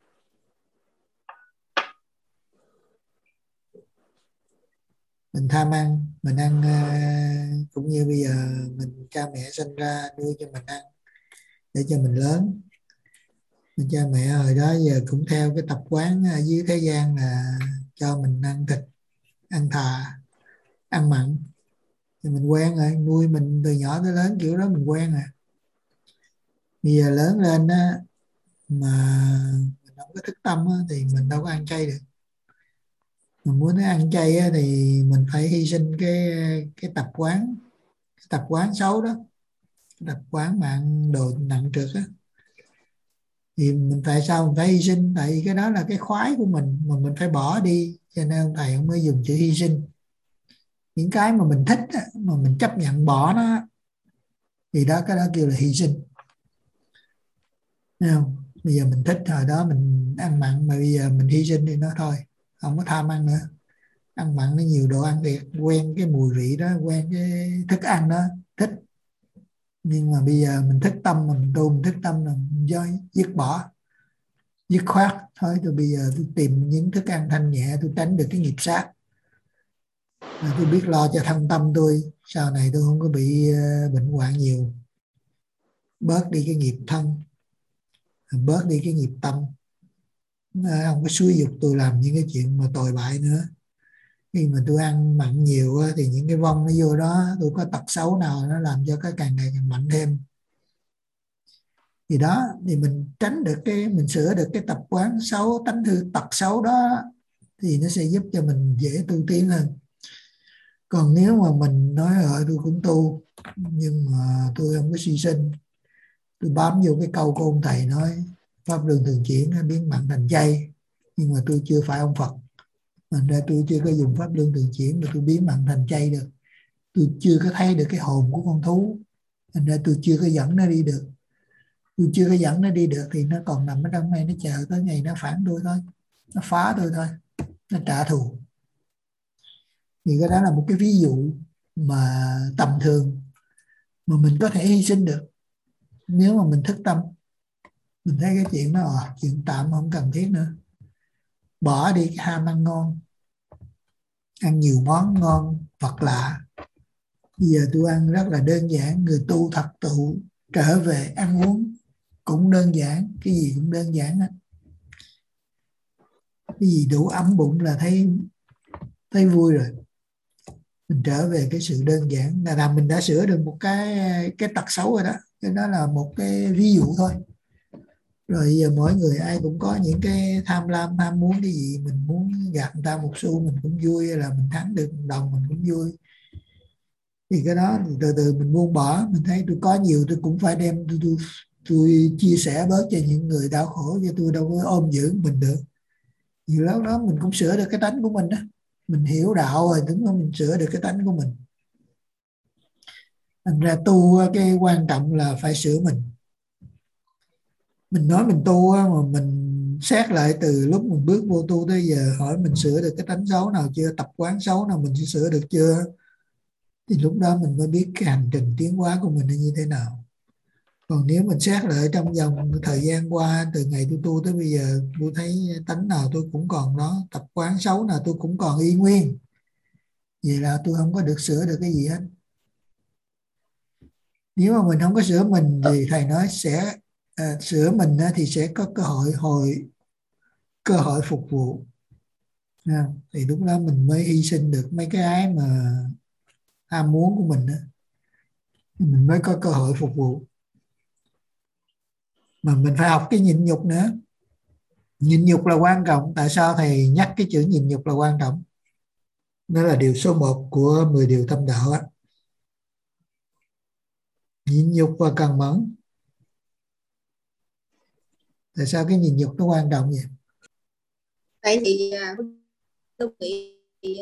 Mình tham ăn, mình ăn cũng như bây giờ mình cha mẹ sinh ra nuôi cho mình ăn để cho mình lớn. Mình cha mẹ hồi đó giờ cũng theo cái tập quán ở dưới thế gian là cho mình ăn thịt, ăn thà, ăn mặn. Thì mình quen rồi, nuôi mình từ nhỏ tới lớn kiểu đó mình quen rồi. Bây giờ lớn lên á, mà mình không có thức tâm á, thì mình đâu có ăn chay được. Mình muốn ăn chay á, thì mình phải hy sinh cái tập quán xấu đó, tập quán mà ăn đồ nặng trược á. Thì mình tại sao mình phải hy sinh? Tại vì cái đó là cái khoái của mình mà mình phải bỏ đi, cho nên ông thầy ông mới dùng chữ hy sinh. Những cái mà mình thích á, mà mình chấp nhận bỏ nó thì đó, cái đó kêu là hy sinh. Thấy không? Bây giờ mình thích hồi đó mình ăn mặn, mà bây giờ mình hy sinh thì nó thôi, không có tham ăn nữa. Ăn mặn nó nhiều đồ ăn thiệt, quen cái mùi vị đó, quen cái thức ăn đó, thích. Nhưng mà bây giờ mình thức tâm, mình tu, mình thức tâm là do dứt bỏ, dứt khoát thôi. Tôi bây giờ tôi tìm những thức ăn thanh nhẹ, tôi tránh được cái nghiệp sát, rồi tôi biết lo cho thân tâm tôi, sau này tôi không có bị bệnh hoạn nhiều. Bớt đi cái nghiệp thân, bớt đi cái nghiệp tâm, không có xúi dục tôi làm những cái chuyện mà tồi bại nữa. Khi mà tôi ăn mặn nhiều thì những cái vong nó vô đó, tôi có tật xấu nào nó làm cho cái càng ngày càng mạnh thêm. Thì đó, thì mình tránh được mình sửa được cái tập quán xấu, tánh hư tật xấu đó, thì nó sẽ giúp cho mình dễ tu tiến hơn. Còn nếu mà mình nói tôi cũng tu nhưng mà tôi không có suy sinh, tôi bám vô cái câu của ông thầy nói pháp luân thường chuyển biến mặn thành chay, nhưng mà tôi chưa phải ông Phật, thành ra tôi chưa có dùng pháp luân thường chuyển mà tôi biến mặn thành chay được. Tôi chưa có thấy được cái hồn của con thú, thành ra tôi chưa có dẫn nó đi được. Tôi chưa có dẫn nó đi được thì nó còn nằm ở trong này, nó chờ tới ngày nó phản tôi thôi, nó phá tôi thôi, nó trả thù. Thì cái đó là một cái ví dụ mà tầm thường mà mình có thể hy sinh được nếu mà mình thức tâm. Mình thấy cái chuyện đó chuyện tạm không cần thiết nữa, bỏ đi cái ham ăn ngon, ăn nhiều món ngon vật lạ. Bây giờ tôi ăn rất là đơn giản. Người tu thật tụ trở về ăn uống cũng đơn giản, cái gì cũng đơn giản hết. Cái gì đủ ấm bụng là thấy vui rồi. Mình trở về cái sự đơn giản là mình đã sửa được một cái tật xấu rồi đó. Cái đó là một cái ví dụ thôi. Rồi giờ mỗi người ai cũng có những cái tham lam, ham muốn cái gì. Mình muốn gạt người ta một xu mình cũng vui, hay là mình thắng được một đồng mình cũng vui. Thì cái đó thì từ từ mình buông bỏ. Mình thấy tôi có nhiều tôi cũng phải đem tôi chia sẻ bớt cho những người đau khổ, chứ tôi đâu có ôm giữ mình được. Thì lúc đó mình cũng sửa được cái tánh của mình đó. Mình hiểu đạo rồi, đúng không? Mình sửa được cái tánh của mình. Thành ra tu cái quan trọng là phải sửa mình. Mình nói mình tu mà mình xét lại từ lúc mình bước vô tu tới giờ, hỏi mình sửa được cái tánh xấu nào chưa, tập quán xấu nào mình sửa được chưa, thì lúc đó mình mới biết cái hành trình tiến hóa của mình là như thế nào. Còn nếu mình xét lại trong vòng thời gian qua, từ ngày tôi tu tới bây giờ, tôi thấy tánh nào tôi cũng còn đó, tập quán xấu nào tôi cũng còn y nguyên. Vậy là tôi không có được sửa được cái gì hết. Nếu mà mình không có sửa mình thì thầy nói sẽ sửa mình thì sẽ có cơ hội phục vụ. Thì lúc đó mình mới hy sinh được mấy cái mà ham muốn của mình đó. Mình mới có cơ hội phục vụ. Mà mình phải học cái nhịn nhục nữa. Nhịn nhục là quan trọng. Tại sao thầy nhắc cái chữ nhịn nhục là quan trọng? Nó là điều số 1 của 10 điều tâm đạo á. Nhịn nhục và cần mẫn. Tại sao cái nhịn nhục nó quan trọng vậy?
Tại thì tôi nghĩ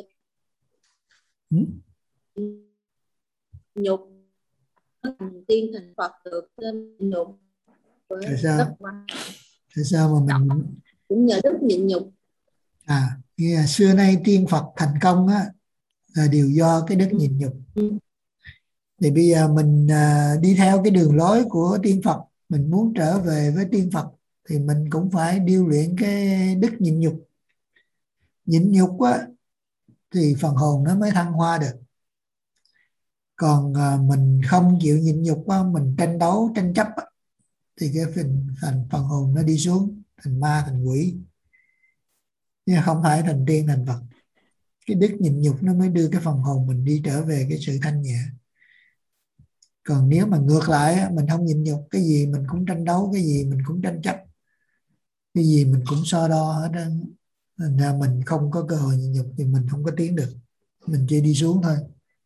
nhục thành tiên thành Phật được nên nhục.
Tại sao mà mình
cũng nhờ đức nhịn nhục.
Xưa nay tiên Phật thành công á là đều do cái đức nhịn nhục. Thì bây giờ mình đi theo cái đường lối của tiên Phật, mình muốn trở về với tiên Phật thì mình cũng phải điêu luyện cái đức nhịn nhục. Nhịn nhục á thì phần hồn nó mới thăng hoa được. Còn mình không chịu nhịn nhục á, mình tranh đấu tranh chấp á, thì cái phần hồn nó đi xuống thành ma thành quỷ, nhưng không phải thành tiên thành Phật. Cái đức nhịn nhục nó mới đưa cái phần hồn mình đi trở về cái sự thanh nhẹ. Còn nếu mà ngược lại mình không nhịn nhục, cái gì mình cũng tranh đấu, cái gì mình cũng tranh chấp, cái gì mình cũng so đo hết á, thành ra mình không có cơ hội nhịn nhục thì mình không có tiến được, mình chỉ đi xuống thôi.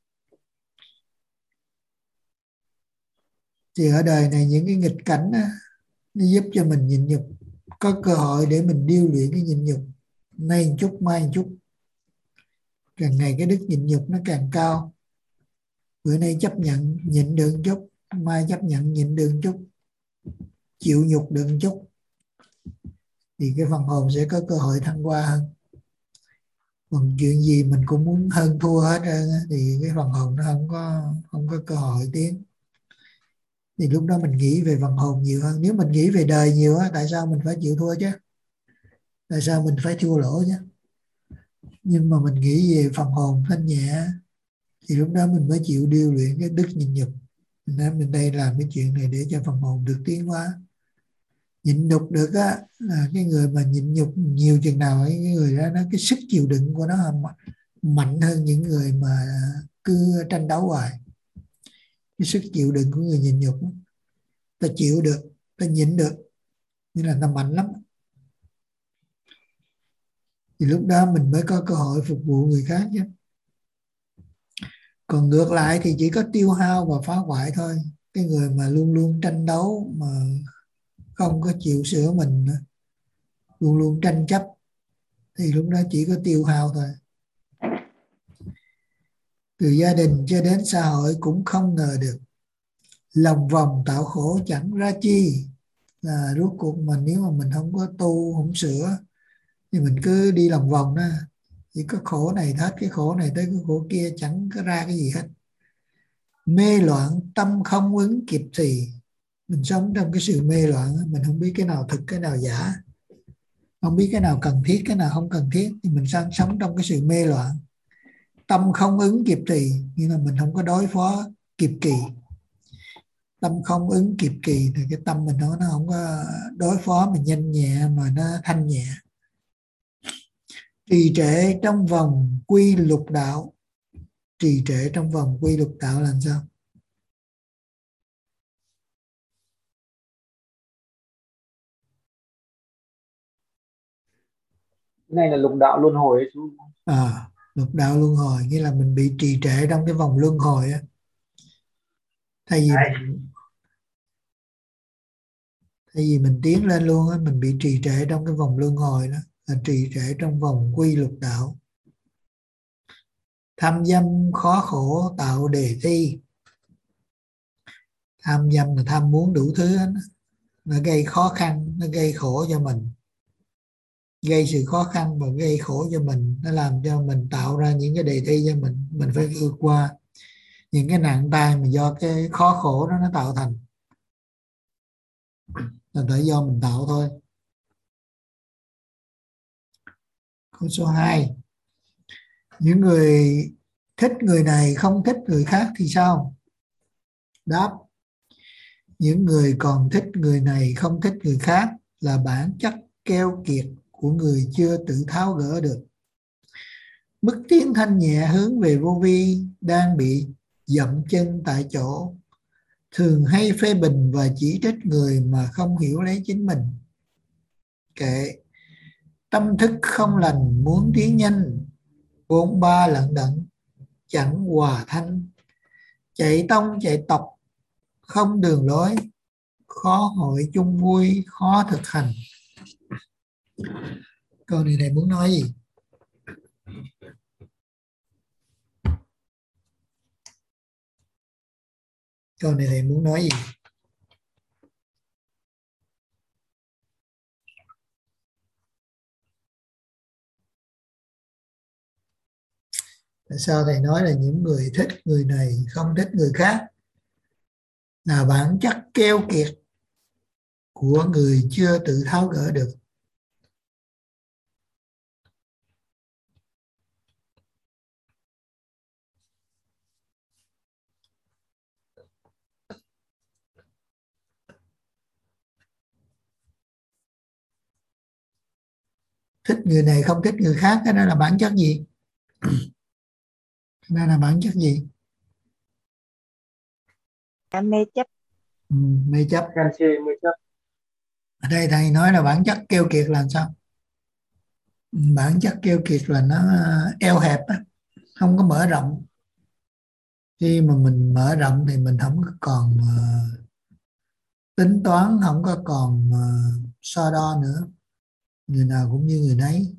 Thì ở đời này những cái nghịch cảnh á, nó giúp cho mình nhịn nhục, có cơ hội để mình điêu luyện cái nhịn nhục, nay một chút mai một chút. Càng ngày cái đức nhịn nhục nó càng cao. Bữa nay chấp nhận nhịn được một chút, mai chấp nhận nhịn được một chút, chịu nhục được một chút, thì cái phần hồn sẽ có cơ hội thăng hoa hơn. Còn chuyện gì mình cũng muốn hơn thua hết trơn thì cái phần hồn nó không có cơ hội tiến. Thì lúc đó mình nghĩ về phần hồn nhiều hơn. Nếu mình nghĩ về đời nhiều á, tại sao mình phải chịu thua chứ? Tại sao mình phải thua lỗ chứ? Nhưng mà mình nghĩ về phần hồn thanh nhẹ thì lúc đó mình mới chịu điêu luyện cái đức nhịn nhục. Mình đây làm cái chuyện này để cho phần hồn được tiến hóa. Nhịn nhục được á, là cái người mà nhịn nhục nhiều chừng nào ấy, cái người đó cái sức chịu đựng của nó mạnh hơn những người mà cứ tranh đấu hoài. Cái sức chịu đựng của người nhịn nhục, ta chịu được, ta nhịn được, như là ta mạnh lắm. Thì lúc đó mình mới có cơ hội phục vụ người khác chứ. Còn ngược lại thì chỉ có tiêu hao và phá hoại thôi. Cái người mà luôn luôn tranh đấu mà không có chịu sửa mình, luôn luôn tranh chấp, thì lúc đó chỉ có tiêu hao thôi. Từ gia đình cho đến xã hội cũng không ngờ được. Lòng vòng tạo khổ chẳng ra chi. Là rốt cuộc mà nếu mà mình không có tu, không sửa thì mình cứ đi lòng vòng đó. Chỉ có khổ này hết cái khổ này tới cái khổ kia, chẳng có ra cái gì hết. Mê loạn tâm không ứng kịp thì. Mình sống trong cái sự mê loạn, mình không biết cái nào thực cái nào giả, không biết cái nào cần thiết cái nào không cần thiết, thì mình sống trong cái sự mê loạn. Tâm không ứng kịp thì, nhưng mà mình không có đối phó kịp kỳ. Tâm không ứng kịp kỳ thì cái tâm mình nó không có đối phó mà nhanh nhẹ, mà nó thanh nhẹ. Trì trệ trong vòng quy lục đạo. Trì trệ trong vòng quy lục đạo là sao?
Cái này là lục đạo luân hồi ấy chú.
Lục đạo luân hồi nghĩa là mình bị trì trệ trong cái vòng luân hồi á. Thay vì mình tiến lên luôn á, mình bị trì trệ trong cái vòng luân hồi đó, là trì trệ trong vòng quy lục đạo. Tham dâm khó khổ tạo đề thi. Tham dâm là tham muốn đủ thứ đó. Nó gây khó khăn, nó gây khổ cho mình, gây sự khó khăn và gây khổ cho mình. Nó làm cho mình tạo ra những cái đề thi cho mình phải vượt qua những cái nạn tai mà do cái khó khổ đó nó tạo thành, là tại do mình tạo thôi. Câu số 2. Những người thích người này không thích người khác thì sao? Đáp: những người còn thích người này không thích người khác là bản chất keo kiệt của người chưa tự tháo gỡ được. Mức tiến thanh nhẹ hướng về vô vi đang bị dậm chân tại chỗ, thường hay phê bình và chỉ trích người mà không hiểu lấy chính mình. Kệ, tâm thức không lành muốn tiến nhanh, bôn ba lận đận chẳng hòa thanh, chạy tông chạy tộc không đường lối, khó hội chung vui khó thực hành. Câu này muốn nói gì? Câu này thầy muốn nói gì? Tại sao thầy nói là những người thích người này không thích người khác là bản chất keo kiệt của người chưa tự tháo gỡ được? Thích người này không thích người khác, cái đó là bản chất gì? Cái đó là bản chất gì?
Mê chấp.
Mê chấp.
Mê chấp.
Ở đây thầy nói là bản chất keo kiệt là sao? Bản chất keo kiệt là nó eo hẹp á, không có mở rộng. Khi mà mình mở rộng thì mình không có còn tính toán, không có còn so đo nữa. Người nào cũng như người nấy.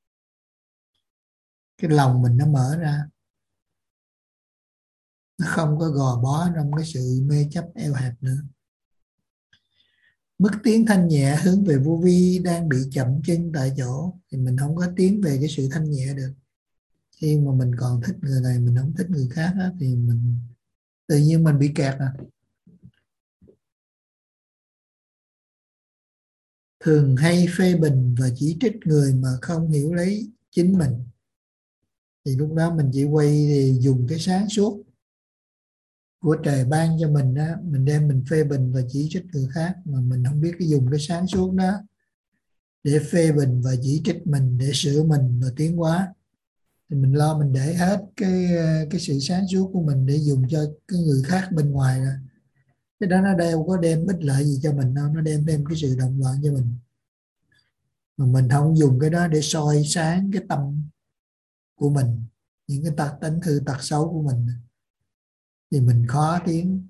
Cái lòng mình nó mở ra, nó không có gò bó trong cái sự mê chấp eo hẹp nữa. Mức tiến thanh nhẹ hướng về vô vi đang bị chậm chân tại chỗ, thì mình không có tiến về cái sự thanh nhẹ được. Khi mà mình còn thích người này, mình không thích người khác đó, thì mình tự nhiên mình bị kẹt à. Thường hay phê bình và chỉ trích người mà không hiểu lấy chính mình, thì lúc đó mình chỉ quay thì dùng cái sáng suốt của trời ban cho mình đó, mình đem mình phê bình và chỉ trích người khác mà mình không biết cái dùng cái sáng suốt đó để phê bình và chỉ trích mình, để sửa mình và tiến hóa. Thì mình lo mình để hết cái sự sáng suốt của mình để dùng cho cái người khác bên ngoài rồi. Cái đó nó đâu có đem ích lợi gì cho mình đâu, nó đem cái sự động loạn cho mình. Mà mình không dùng cái đó để soi sáng cái tâm của mình, những cái tật tánh hư tật xấu của mình, thì mình khó tiến.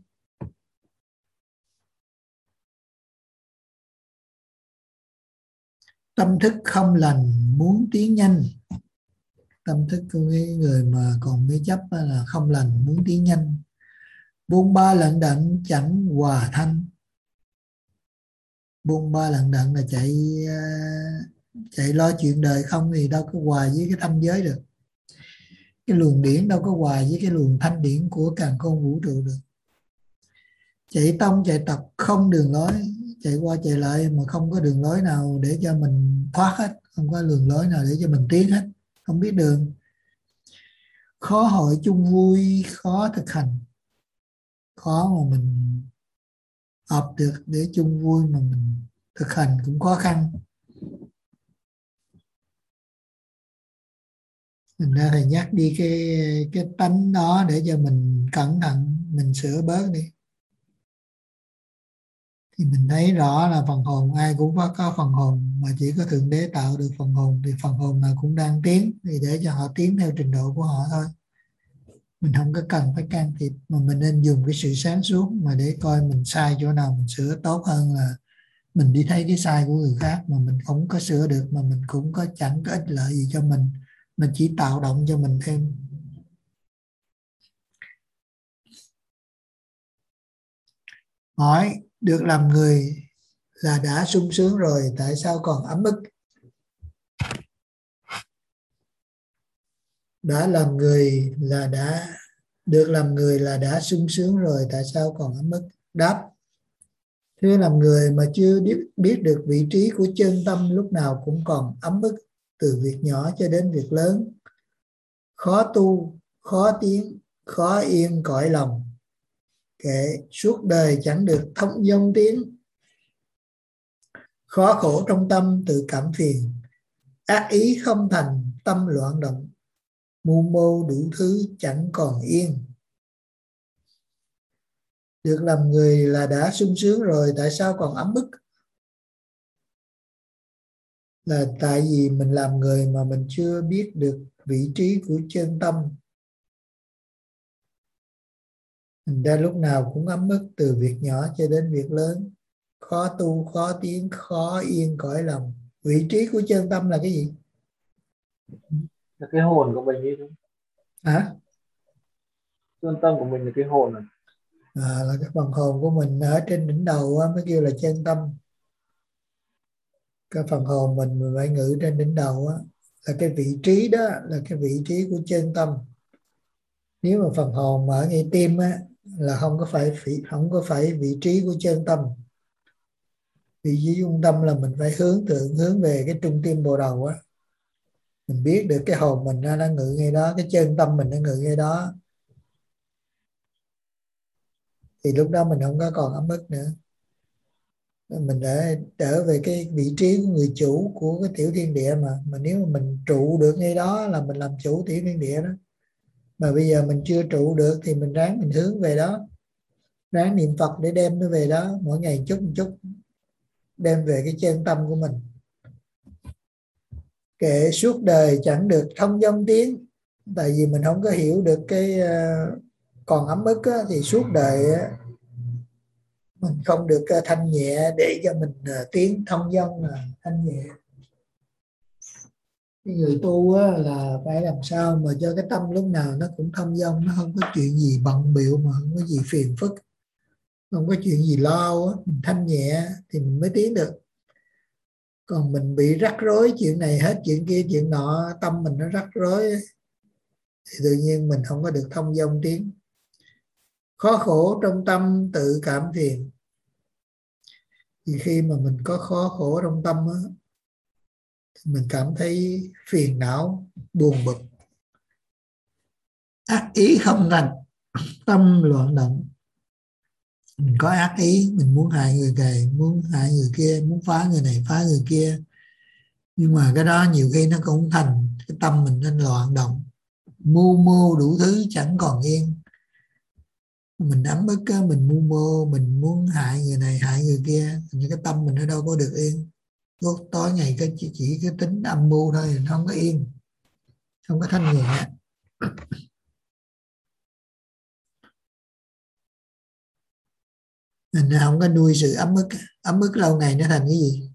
Tâm thức không lành muốn tiến nhanh. Tâm thức của cái người mà còn mê chấp là không lành muốn tiến nhanh, buông ba lận đận chẳng hòa thanh. Buông ba lận đận là chạy lo chuyện đời không thì đâu có hòa với cái tâm giới được. Cái luồng điển đâu có hòa với cái luồng thanh điển của càn khôn vũ trụ được. Chạy tông chạy tộc không đường lối, chạy qua chạy lại mà không có đường lối nào để cho mình thoát hết, không có đường lối nào để cho mình tiến hết, không biết đường. Khó hội chung vui khó thực hành. Khó mà mình hợp được để chung vui, mà mình thực hành cũng khó khăn. Mình ra thầy nhắc đi cái tánh đó để cho mình cẩn thận, mình sửa bớt đi. Thì mình thấy rõ là phần hồn ai cũng có phần hồn, mà chỉ có Thượng Đế tạo được phần hồn, thì phần hồn nào cũng đang tiến, thì để cho họ tiến theo trình độ của họ thôi. Mình không có cần phải can thiệp, mà mình nên dùng cái sự sáng suốt mà để coi mình sai chỗ nào mình sửa, tốt hơn là mình đi thấy cái sai của người khác mà mình không có sửa được, mà mình cũng chẳng có ích lợi gì cho mình chỉ tạo động cho mình thêm. Hỏi, được làm người là đã sung sướng rồi, tại sao còn ấm ức? Đã làm người là được làm người là đã sung sướng rồi, tại sao còn ấm ức? Đáp, thưa, làm người mà chưa biết được vị trí của chân tâm lúc nào cũng còn ấm ức, từ việc nhỏ cho đến việc lớn. Khó tu, khó tiến, khó yên cõi lòng. kệ suốt đời chẳng được thông dong tiếng. Khó khổ trong tâm tự cảm phiền, ác ý không thành tâm loạn động. Mưu mô đủ thứ chẳng còn yên. Được làm người là đã sung sướng rồi, tại sao còn ấm ức? Là tại vì mình làm người mà mình chưa biết được vị trí của chân tâm. Thành ra lúc nào cũng ấm ức, từ việc nhỏ cho đến việc lớn. Khó tu, khó tiến, khó yên cõi lòng. Vị trí của chân tâm là cái gì?
Là cái hồn của mình đi thôi.
Hả?
Chân tâm của mình là cái hồn này.
Là cái phần hồn của mình ở trên đỉnh đầu mới kêu là chân tâm. Cái phần hồn mình phải ngự trên đỉnh đầu là cái vị trí đó, là cái vị trí của chân tâm. Nếu mà phần hồn mà ở ngay tim là không có phải vị trí của chân tâm. Vị trí trung tâm là mình phải hướng về cái trung tim bồ đầu mình biết được cái hồn mình nó ngự ngay đó, cái chân tâm mình nó ngự ngay đó, thì lúc đó mình không có còn ấm ức nữa. Mình đã trở về cái vị trí của người chủ của cái tiểu thiên địa mà nếu mà mình trụ được ngay đó là mình làm chủ tiểu thiên địa đó. Mà bây giờ mình chưa trụ được thì mình ráng mình hướng về đó, ráng niệm Phật để đem nó về đó, mỗi ngày một chút đem về cái chân tâm của mình. Kệ suốt đời chẳng được thông dong tiếng. Tại vì mình không có hiểu được cái còn ấm ức thì suốt đời mình không được thanh nhẹ để cho mình tiến thông dong là thanh nhẹ. Cái người tu là phải làm sao mà cho cái tâm lúc nào nó cũng thông dong, nó không có chuyện gì bận bịu, mà không có gì phiền phức, không có chuyện gì lo mình thanh nhẹ thì mình mới tiến được. Còn mình bị rắc rối chuyện này hết chuyện kia chuyện nọ, tâm mình nó rắc rối thì tự nhiên mình không có được thông dong tiến. Khó khổ trong tâm tự cảm phiền. Thì khi mà mình có khó khổ trong tâm thì mình cảm thấy phiền não, buồn bực, ác ý không thành tâm loạn động. Mình có ác ý, mình muốn hại người này, muốn hại người kia, muốn phá người này, phá người kia. Nhưng mà cái đó nhiều khi nó cũng thành cái tâm mình nên loạn động. Mưu mô đủ thứ chẳng còn yên. Mình ấm ức, mình mưu mô, mình muốn hại người này, hại người kia, thì cái tâm mình nó đâu có được yên. Tối ngày chỉ cái tính âm mưu thôi, nó không có yên, không có thanh nhẹ. Mình không có nuôi sự ấm ức lâu ngày nó thành cái gì?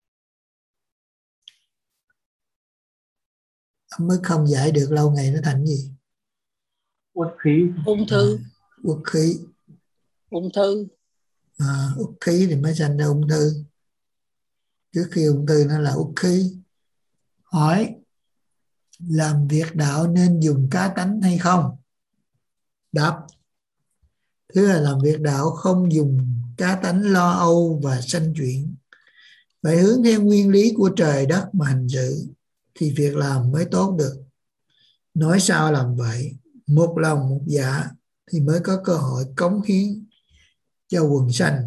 Ấm ức không giải được lâu ngày nó thành cái gì?
Uất khí.
Ung thư.
Uất khí.
Ung thư.
Uất khí thì mới sanh ra ung thư. Trước khi ung thư nó là uất khí. Hỏi, làm việc đạo nên dùng cá tánh hay không? Đáp, thứ là làm việc đạo không dùng cá tánh lo âu và sanh chuyện, phải hướng theo nguyên lý của trời đất mà hành sự thì việc làm mới tốt được. Nói sao làm vậy, một lòng một dạ thì mới có cơ hội cống hiến cho quần sanh.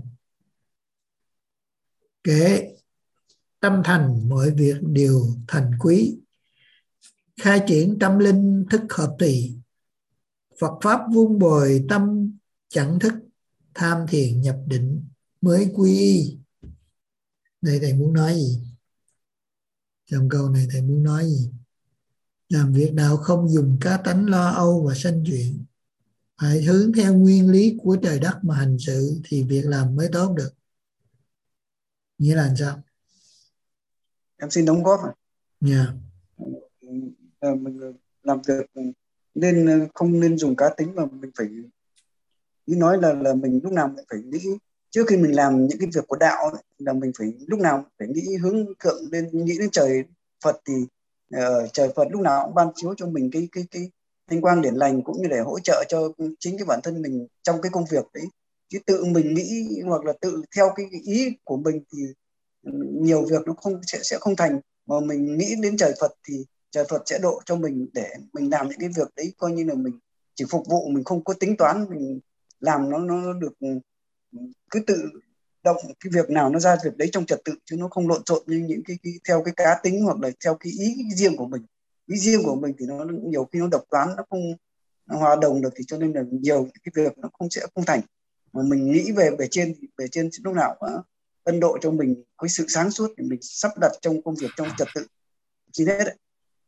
Kể tâm thành mọi việc đều thành quý, khai triển tâm linh thức hợp trì, Phật pháp vun bồi tâm chẳng thức, tham thiền nhập định mới quy y. Đây thầy muốn nói gì? Trong câu này thầy muốn nói gì? Làm việc đạo không dùng cá tánh lo âu và sanh chuyện, phải hướng theo nguyên lý của trời đất mà hành sự thì việc làm mới tốt được. Nghĩa là sao?
Em xin đóng góp.
Yeah.
Mình làm việc nên không nên dùng cá tính, mà mình phải nói là mình lúc nào mình phải nghĩ trước khi mình làm những cái việc của đạo ấy, là mình phải lúc nào phải nghĩ hướng thượng lên, nghĩ đến trời Phật thì trời Phật lúc nào cũng ban chiếu cho mình cái thanh quang điển lành, cũng như để hỗ trợ cho chính cái bản thân mình trong cái công việc đấy. Chứ tự mình nghĩ hoặc là tự theo cái ý của mình thì nhiều việc nó sẽ không thành. Mà mình nghĩ đến trời Phật thì trời Phật sẽ độ cho mình để mình làm những cái việc đấy, coi như là mình chỉ phục vụ, mình không có tính toán, mình làm nó được cứ tự động, cái việc nào nó ra việc đấy trong trật tự, chứ nó không lộn xộn như những cái theo cái cá tính hoặc là theo cái ý riêng của mình. Ý riêng của mình thì nó nhiều khi nó độc đoán, nó không hòa đồng được, thì cho nên là nhiều cái việc nó sẽ không thành. Mà mình nghĩ về bề trên lúc nào ân độ cho mình cái sự sáng suốt để mình sắp đặt trong công việc, trong trật tự chi hết đấy.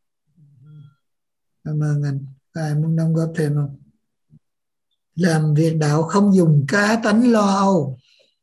Cảm ơn anh. Ai muốn đóng góp thêm không? Làm việc đạo không dùng cá tánh lo âu.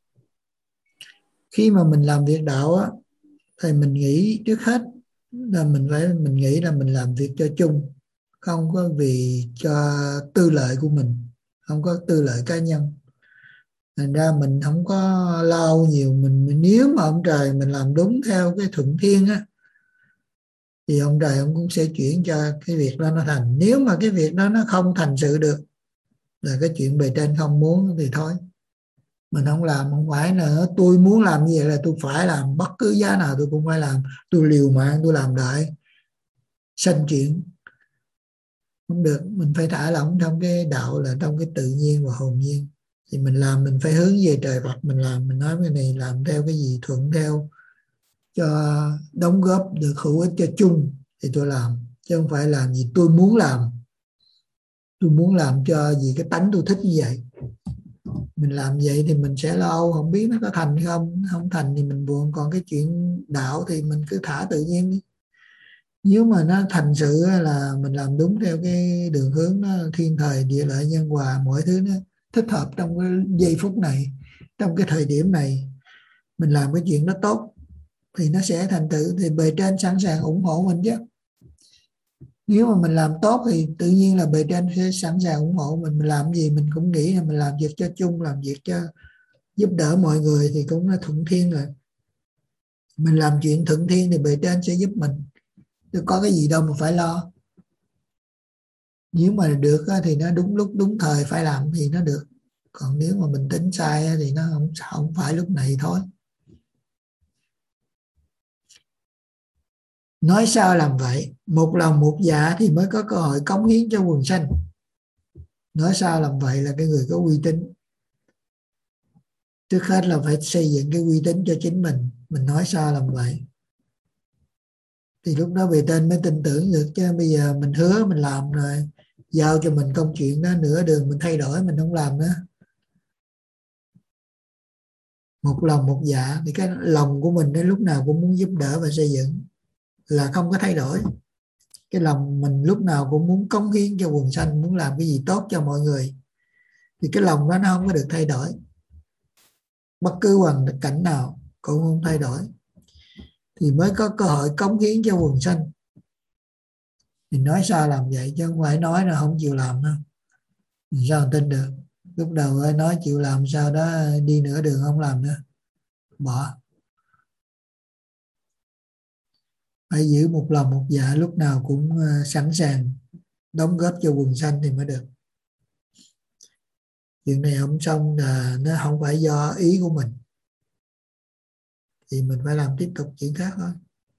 Khi mà mình làm việc đạo á, thì mình nghĩ trước hết là mình nghĩ là mình làm việc cho chung, không có vì cho tư lợi của mình, không có tư lợi cá nhân. Thành ra mình không có lo âu nhiều. Mình nếu mà ông trời mình làm đúng theo cái thuận thiên á, thì ông trời ông cũng sẽ chuyển cho cái việc đó nó thành. Nếu mà cái việc đó nó không thành sự được, là cái chuyện bề trên không muốn thì thôi, mình không làm. Không phải là tôi muốn làm như vậy là tôi phải làm, bất cứ giá nào tôi cũng phải làm, tôi liều mạng tôi làm đại sanh chuyện, không được. Mình phải thả lỏng trong cái đạo, là trong cái tự nhiên và hồn nhiên. Thì mình làm mình phải hướng về trời Phật. Mình làm, mình nói cái này làm theo cái gì thuận theo cho đóng góp được hữu ích cho chung thì tôi làm, chứ không phải làm gì tôi muốn làm. Tôi muốn làm cho gì cái tánh tôi thích như vậy. Mình làm vậy thì mình sẽ lo âu, không biết nó có thành không. Không thành thì mình buồn. Còn cái chuyện đạo thì mình cứ thả tự nhiên đi. Nếu mà nó thành sự là mình làm đúng theo cái đường hướng nó thiên thời địa lợi nhân hòa, mọi thứ nó thích hợp trong cái giây phút này, trong cái thời điểm này, mình làm cái chuyện đó tốt thì nó sẽ thành tựu. Thì bề trên sẵn sàng ủng hộ mình chứ. Nếu mà mình làm tốt thì tự nhiên là bề trên sẽ sẵn sàng ủng hộ mình. Mình làm gì mình cũng nghĩ là mình làm việc cho chung, làm việc cho giúp đỡ mọi người thì cũng là thuận thiên rồi. Mình làm chuyện thuận thiên thì bề trên sẽ giúp mình, chứ có cái gì đâu mà phải lo. Nếu mà được thì nó đúng lúc đúng thời phải làm thì nó được. Còn nếu mà mình tính sai thì nó không phải lúc này thôi. Nói sao làm vậy? Một lòng một dạ thì mới có cơ hội cống hiến cho quần sanh. Nói sao làm vậy là cái người có uy tín. Trước hết là phải xây dựng cái uy tín cho chính mình. Mình nói sao làm vậy thì lúc đó bề trên mới tin tưởng được. Chứ bây giờ mình hứa mình làm rồi, giao cho mình công chuyện đó, nửa đường mình thay đổi mình không làm nữa. Một lòng một dạ thì cái lòng của mình đến lúc nào cũng muốn giúp đỡ và xây dựng là không có thay đổi. Cái lòng mình lúc nào cũng muốn cống hiến cho quần sanh, muốn làm cái gì tốt cho mọi người, thì cái lòng đó nó không có được thay đổi. Bất cứ hoàn cảnh nào cũng không thay đổi, thì mới có cơ hội cống hiến cho quần sanh. Thì nói sao làm vậy, chứ không phải nói là không chịu làm đâu. Mình sao tin được. Lúc đầu nói chịu làm, sau đó đi nửa đường không làm nữa, bỏ. Phải giữ một lòng một dạ, lúc nào cũng sẵn sàng đóng góp cho quần sanh thì mới được. Chuyện này không xong là nó không phải do ý của mình, thì mình phải làm tiếp tục chuyện khác thôi.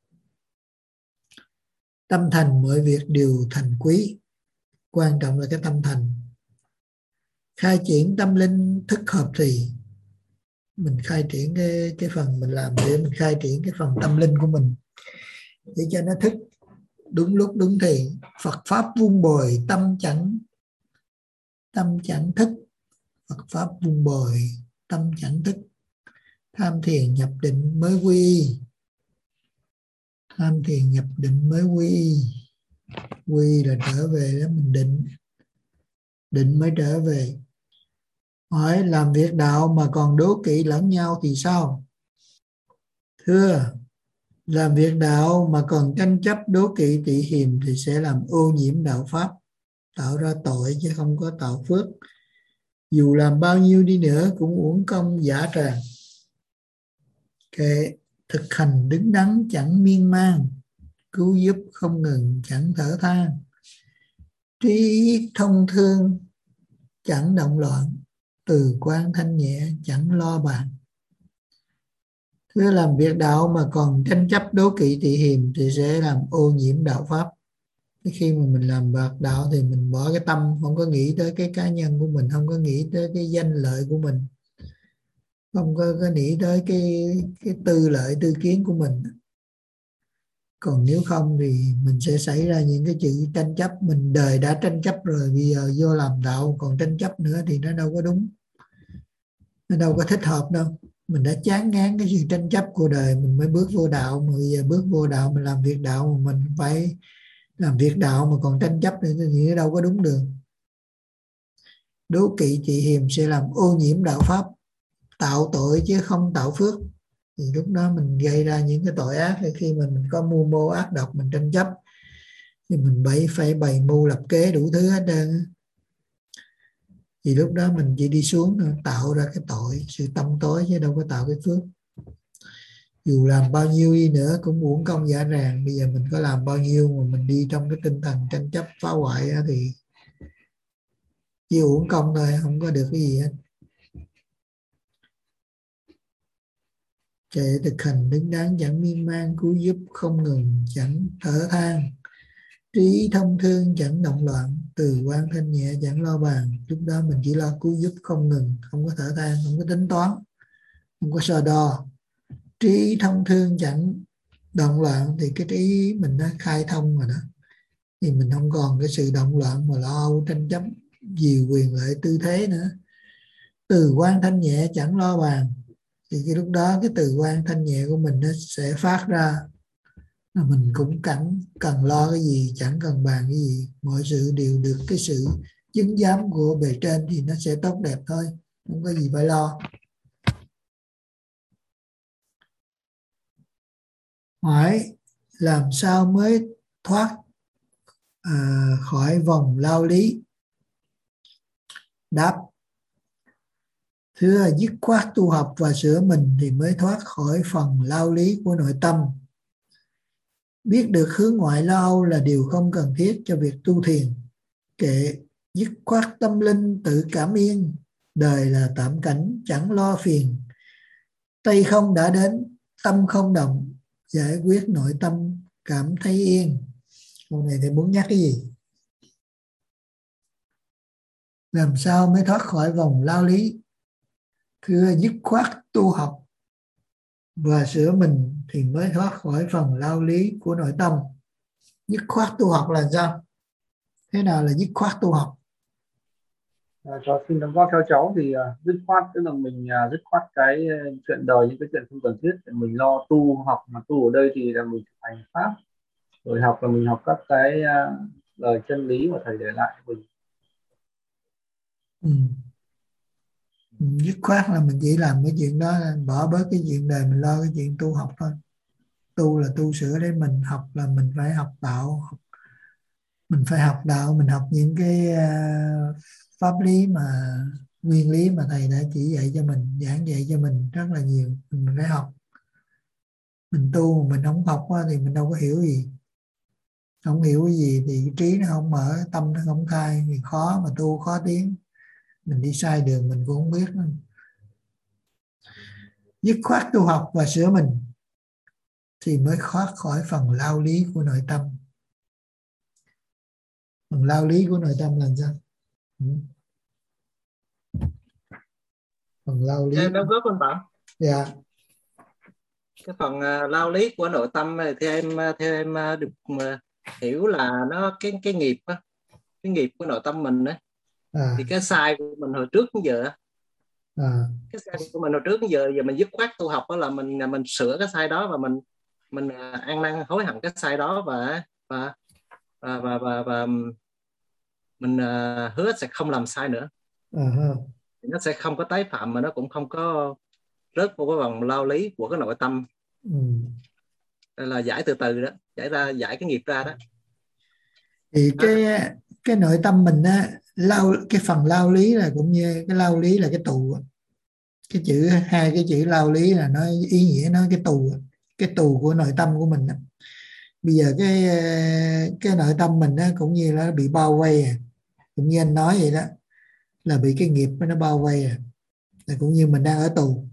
Tâm thành mọi việc đều thành quý. Quan trọng là cái tâm thành. Khai triển tâm linh thức hợp thì mình khai triển cái phần mình làm, để mình khai triển cái phần tâm linh của mình để cho nó thức đúng lúc đúng thì. Phật pháp vun bồi tâm chẳng thức. Phật pháp vun bồi tâm chẳng thức. Tham thiền nhập định mới quy. Tham thiền nhập định mới quy. Quy là trở về đó, mình định mới trở về. Hỏi làm việc đạo mà còn đố kỵ lẫn nhau thì sao? Thưa, làm việc đạo mà còn tranh chấp đố kỵ tị hiềm thì sẽ làm ô nhiễm đạo pháp, tạo ra tội chứ không có tạo phước. Dù làm bao nhiêu đi nữa cũng uổng công giả tràng. Kệ thực hành đứng đắn chẳng miên man, cứu giúp không ngừng chẳng thở than. Trí thông thương chẳng động loạn, từ quan thanh nhẹ chẳng lo bàn. Cứ làm việc đạo mà còn tranh chấp đố kỵ tị hiềm thì sẽ làm ô nhiễm đạo pháp, Khi mà mình làm bạc đạo thì mình bỏ cái tâm, không có nghĩ tới cái cá nhân của mình, không có nghĩ tới cái danh lợi của mình, không có nghĩ tới cái tư lợi tư kiến của mình. Còn nếu không thì mình sẽ xảy ra những cái chuyện tranh chấp. Mình đời đã tranh chấp rồi, bây giờ vô làm đạo còn tranh chấp nữa thì nó đâu có đúng, nó đâu có thích hợp đâu. Mình đã chán ngán cái sự tranh chấp của đời mình mới bước vô đạo, mà bây giờ bước vô đạo mình làm việc đạo mà mình phải làm việc đạo mà còn tranh chấp thì nó đâu có đúng được. Đố kỵ trị hiềm sẽ làm ô nhiễm đạo pháp, tạo tội chứ không tạo phước. Thì lúc đó mình gây ra những cái tội ác. Khi mà mình có mưu mô ác độc, mình tranh chấp thì mình phải bày mưu lập kế đủ thứ hết trơn. Thì lúc đó mình chỉ đi xuống tạo ra cái tội, sự tâm tối, chứ đâu có tạo cái phước. Dù làm bao nhiêu đi nữa cũng uổng công dã ràng. Bây giờ mình có làm bao nhiêu mà mình đi trong cái tinh thần tranh chấp phá hoại thì chỉ uổng công thôi, không có được cái gì hết. Kệ thực hành đứng đắn chẳng miên man, cứu giúp không ngừng chẳng thở than, trí thông thương chẳng động loạn, từ quan thanh nhẹ chẳng lo bàn. Lúc đó mình chỉ lo cứu giúp không ngừng, không có thở than, không có tính toán, không có so đo. Trí thông thương chẳng động loạn thì cái trí mình nó khai thông rồi đó, thì mình không còn cái sự động loạn mà lo âu tranh chấp vì quyền lợi tư thế nữa. Từ quan thanh nhẹ chẳng lo bàn, thì cái lúc đó cái từ quan thanh nhẹ của mình nó sẽ phát ra là mình cũng cần lo cái gì, chẳng cần bàn cái gì, mọi sự đều được cái sự chứng giám của bề trên thì nó sẽ tốt đẹp thôi, không có gì phải lo. Hỏi làm sao mới thoát khỏi vòng lao lý? Đáp: thưa, dứt khoát tu học và sửa mình thì mới thoát khỏi phần lao lý của nội tâm. Biết được hướng ngoại lo âu là điều không cần thiết cho việc tu thiền. Kệ dứt khoát tâm linh tự cảm yên, đời là tạm cảnh chẳng lo phiền. Tay không đã đến, tâm không động, giải quyết nội tâm cảm thấy yên. Câu này thì muốn nhắc cái gì? Làm sao mới thoát khỏi vòng lao lý? Thưa, dứt khoát tu học và sửa mình thì mới thoát khỏi phần lao lý của nội tâm. Dứt khoát tu học là sao? Thế nào là dứt khoát tu học?
Cháu xin đóng góp cho cháu thì dứt khoát tức là mình dứt khoát cái chuyện đời, những cái chuyện không cần thiết để mình lo tu học. Mà tu ở đây thì là mình thực hành pháp, rồi học là mình học các cái lời chân lý mà thầy để lại mình.
Dứt khoát là mình chỉ làm cái chuyện đó, bỏ bớt cái chuyện đời, mình lo cái chuyện tu học thôi. Tu là tu sửa để mình, học là mình phải học đạo, mình phải học đạo, mình học những cái pháp lý mà nguyên lý mà thầy đã chỉ dạy cho mình, giảng dạy cho mình rất là nhiều, mình phải học. Mình tu mà mình không học thì mình đâu có hiểu gì, không hiểu cái gì thì trí nó không mở, tâm nó không khai thì khó mà tu, khó tiến, mình đi sai đường mình cũng không biết nữa. Dứt khoát tu học và sửa mình thì mới thoát khỏi phần lao lý của nội tâm. Phần lao lý của nội tâm là sao? Phần lao lý.
Em đóng góp anh Bảo.
Dạ.
Cái phần lao lý của nội tâm thì theo em được hiểu là nó cái nghiệp á, cái nghiệp của nội tâm mình á, thì cái sai của mình hồi trước đến giờ, cái sai của mình hồi trước đến giờ mình dứt khoát tu học đó là mình sửa cái sai đó, và mình ăn năn hối hận cái sai đó, và mình hứa sẽ không làm sai nữa. Nó sẽ không có tái phạm, mà nó cũng không có rớt vào cái vòng lao lý của cái nội tâm. Đây là giải từ từ đó, giải cái nghiệp ra đó.
Thì cái nội tâm mình á, cái phần lao lý là cũng như cái lao lý là cái tù. Cái chữ, hai cái chữ lao lý là nó ý nghĩa nó cái tù của nội tâm của mình đó. Bây giờ cái nội tâm mình á, cũng như là bị bao vây, cũng như anh nói vậy đó, là bị cái nghiệp nó bao vây, là cũng như mình đang ở tù.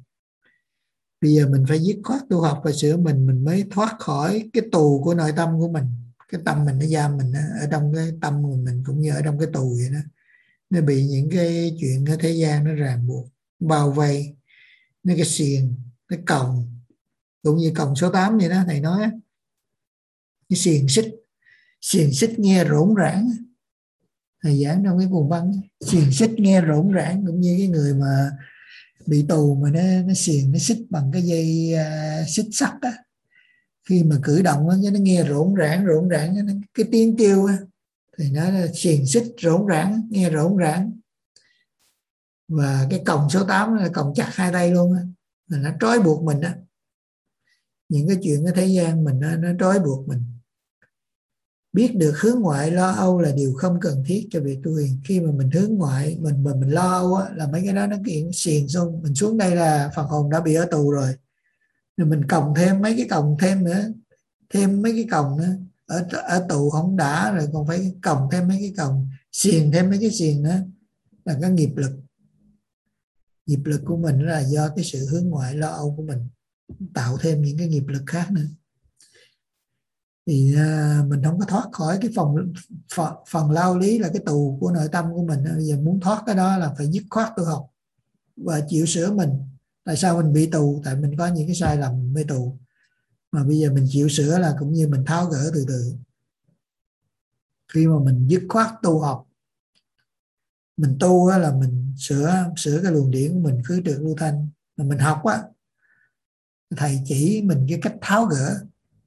Bây giờ mình phải dứt khoát tu học và sửa mình mới thoát khỏi cái tù của nội tâm của mình. cái tâm mình nó giam mình đó, ở trong cái tâm của mình cũng như ở trong cái tù vậy đó. Nó bị những cái chuyện ở thế gian nó ràng buộc, bao vây, nó cái xiềng, cái còng, cũng như còng số 8 vậy đó thầy nói, cái xiềng xích nghe rỗn rãng. Thầy giảng trong cái cuồng băng, xiềng xích nghe rỗn rãng, cũng như cái người mà bị tù mà nó xiềng, nó xích bằng cái dây xích sắt á, khi mà cử động á, nó nghe rỗn rãng, cái tiếng kêu á, thì nó là xiềng xích rỗn rãng, nghe rỗn rãng. Và cái còng số 8 là còng chặt hai tay luôn á, nó trói buộc mình á. Những cái chuyện ở thế gian mình nó trói buộc mình. Biết được hướng ngoại lo âu là điều không cần thiết cho việc tu hiền. Khi mà mình hướng ngoại, mình lo âu á, là mấy cái đó nó kiện xiềng xuống. Mình xuống đây là phần hồn đã bị ở tù rồi, mình còng thêm mấy cái còng thêm nữa, thêm mấy cái còng nữa. Ở tù không đã rồi, còn phải còng thêm mấy cái còng, xiềng thêm mấy cái xiềng nữa, là cái nghiệp lực. Nghiệp lực của mình là do cái sự hướng ngoại lo âu của mình tạo thêm những cái nghiệp lực khác nữa. Thì mình không có thoát khỏi cái phần lao lý là cái tù của nội tâm của mình. Bây giờ muốn thoát cái đó là phải dứt khoát tu học và chịu sửa mình. Tại sao mình bị tù? Tại mình có những cái sai lầm mới tù. Mà bây giờ mình chịu sửa là cũng như mình tháo gỡ từ từ. Khi mà mình dứt khoát tu học, mình tu là mình sửa cái luồng điển của mình khứ trượt lưu thanh. Mà mình học á, thầy chỉ mình cái cách tháo gỡ.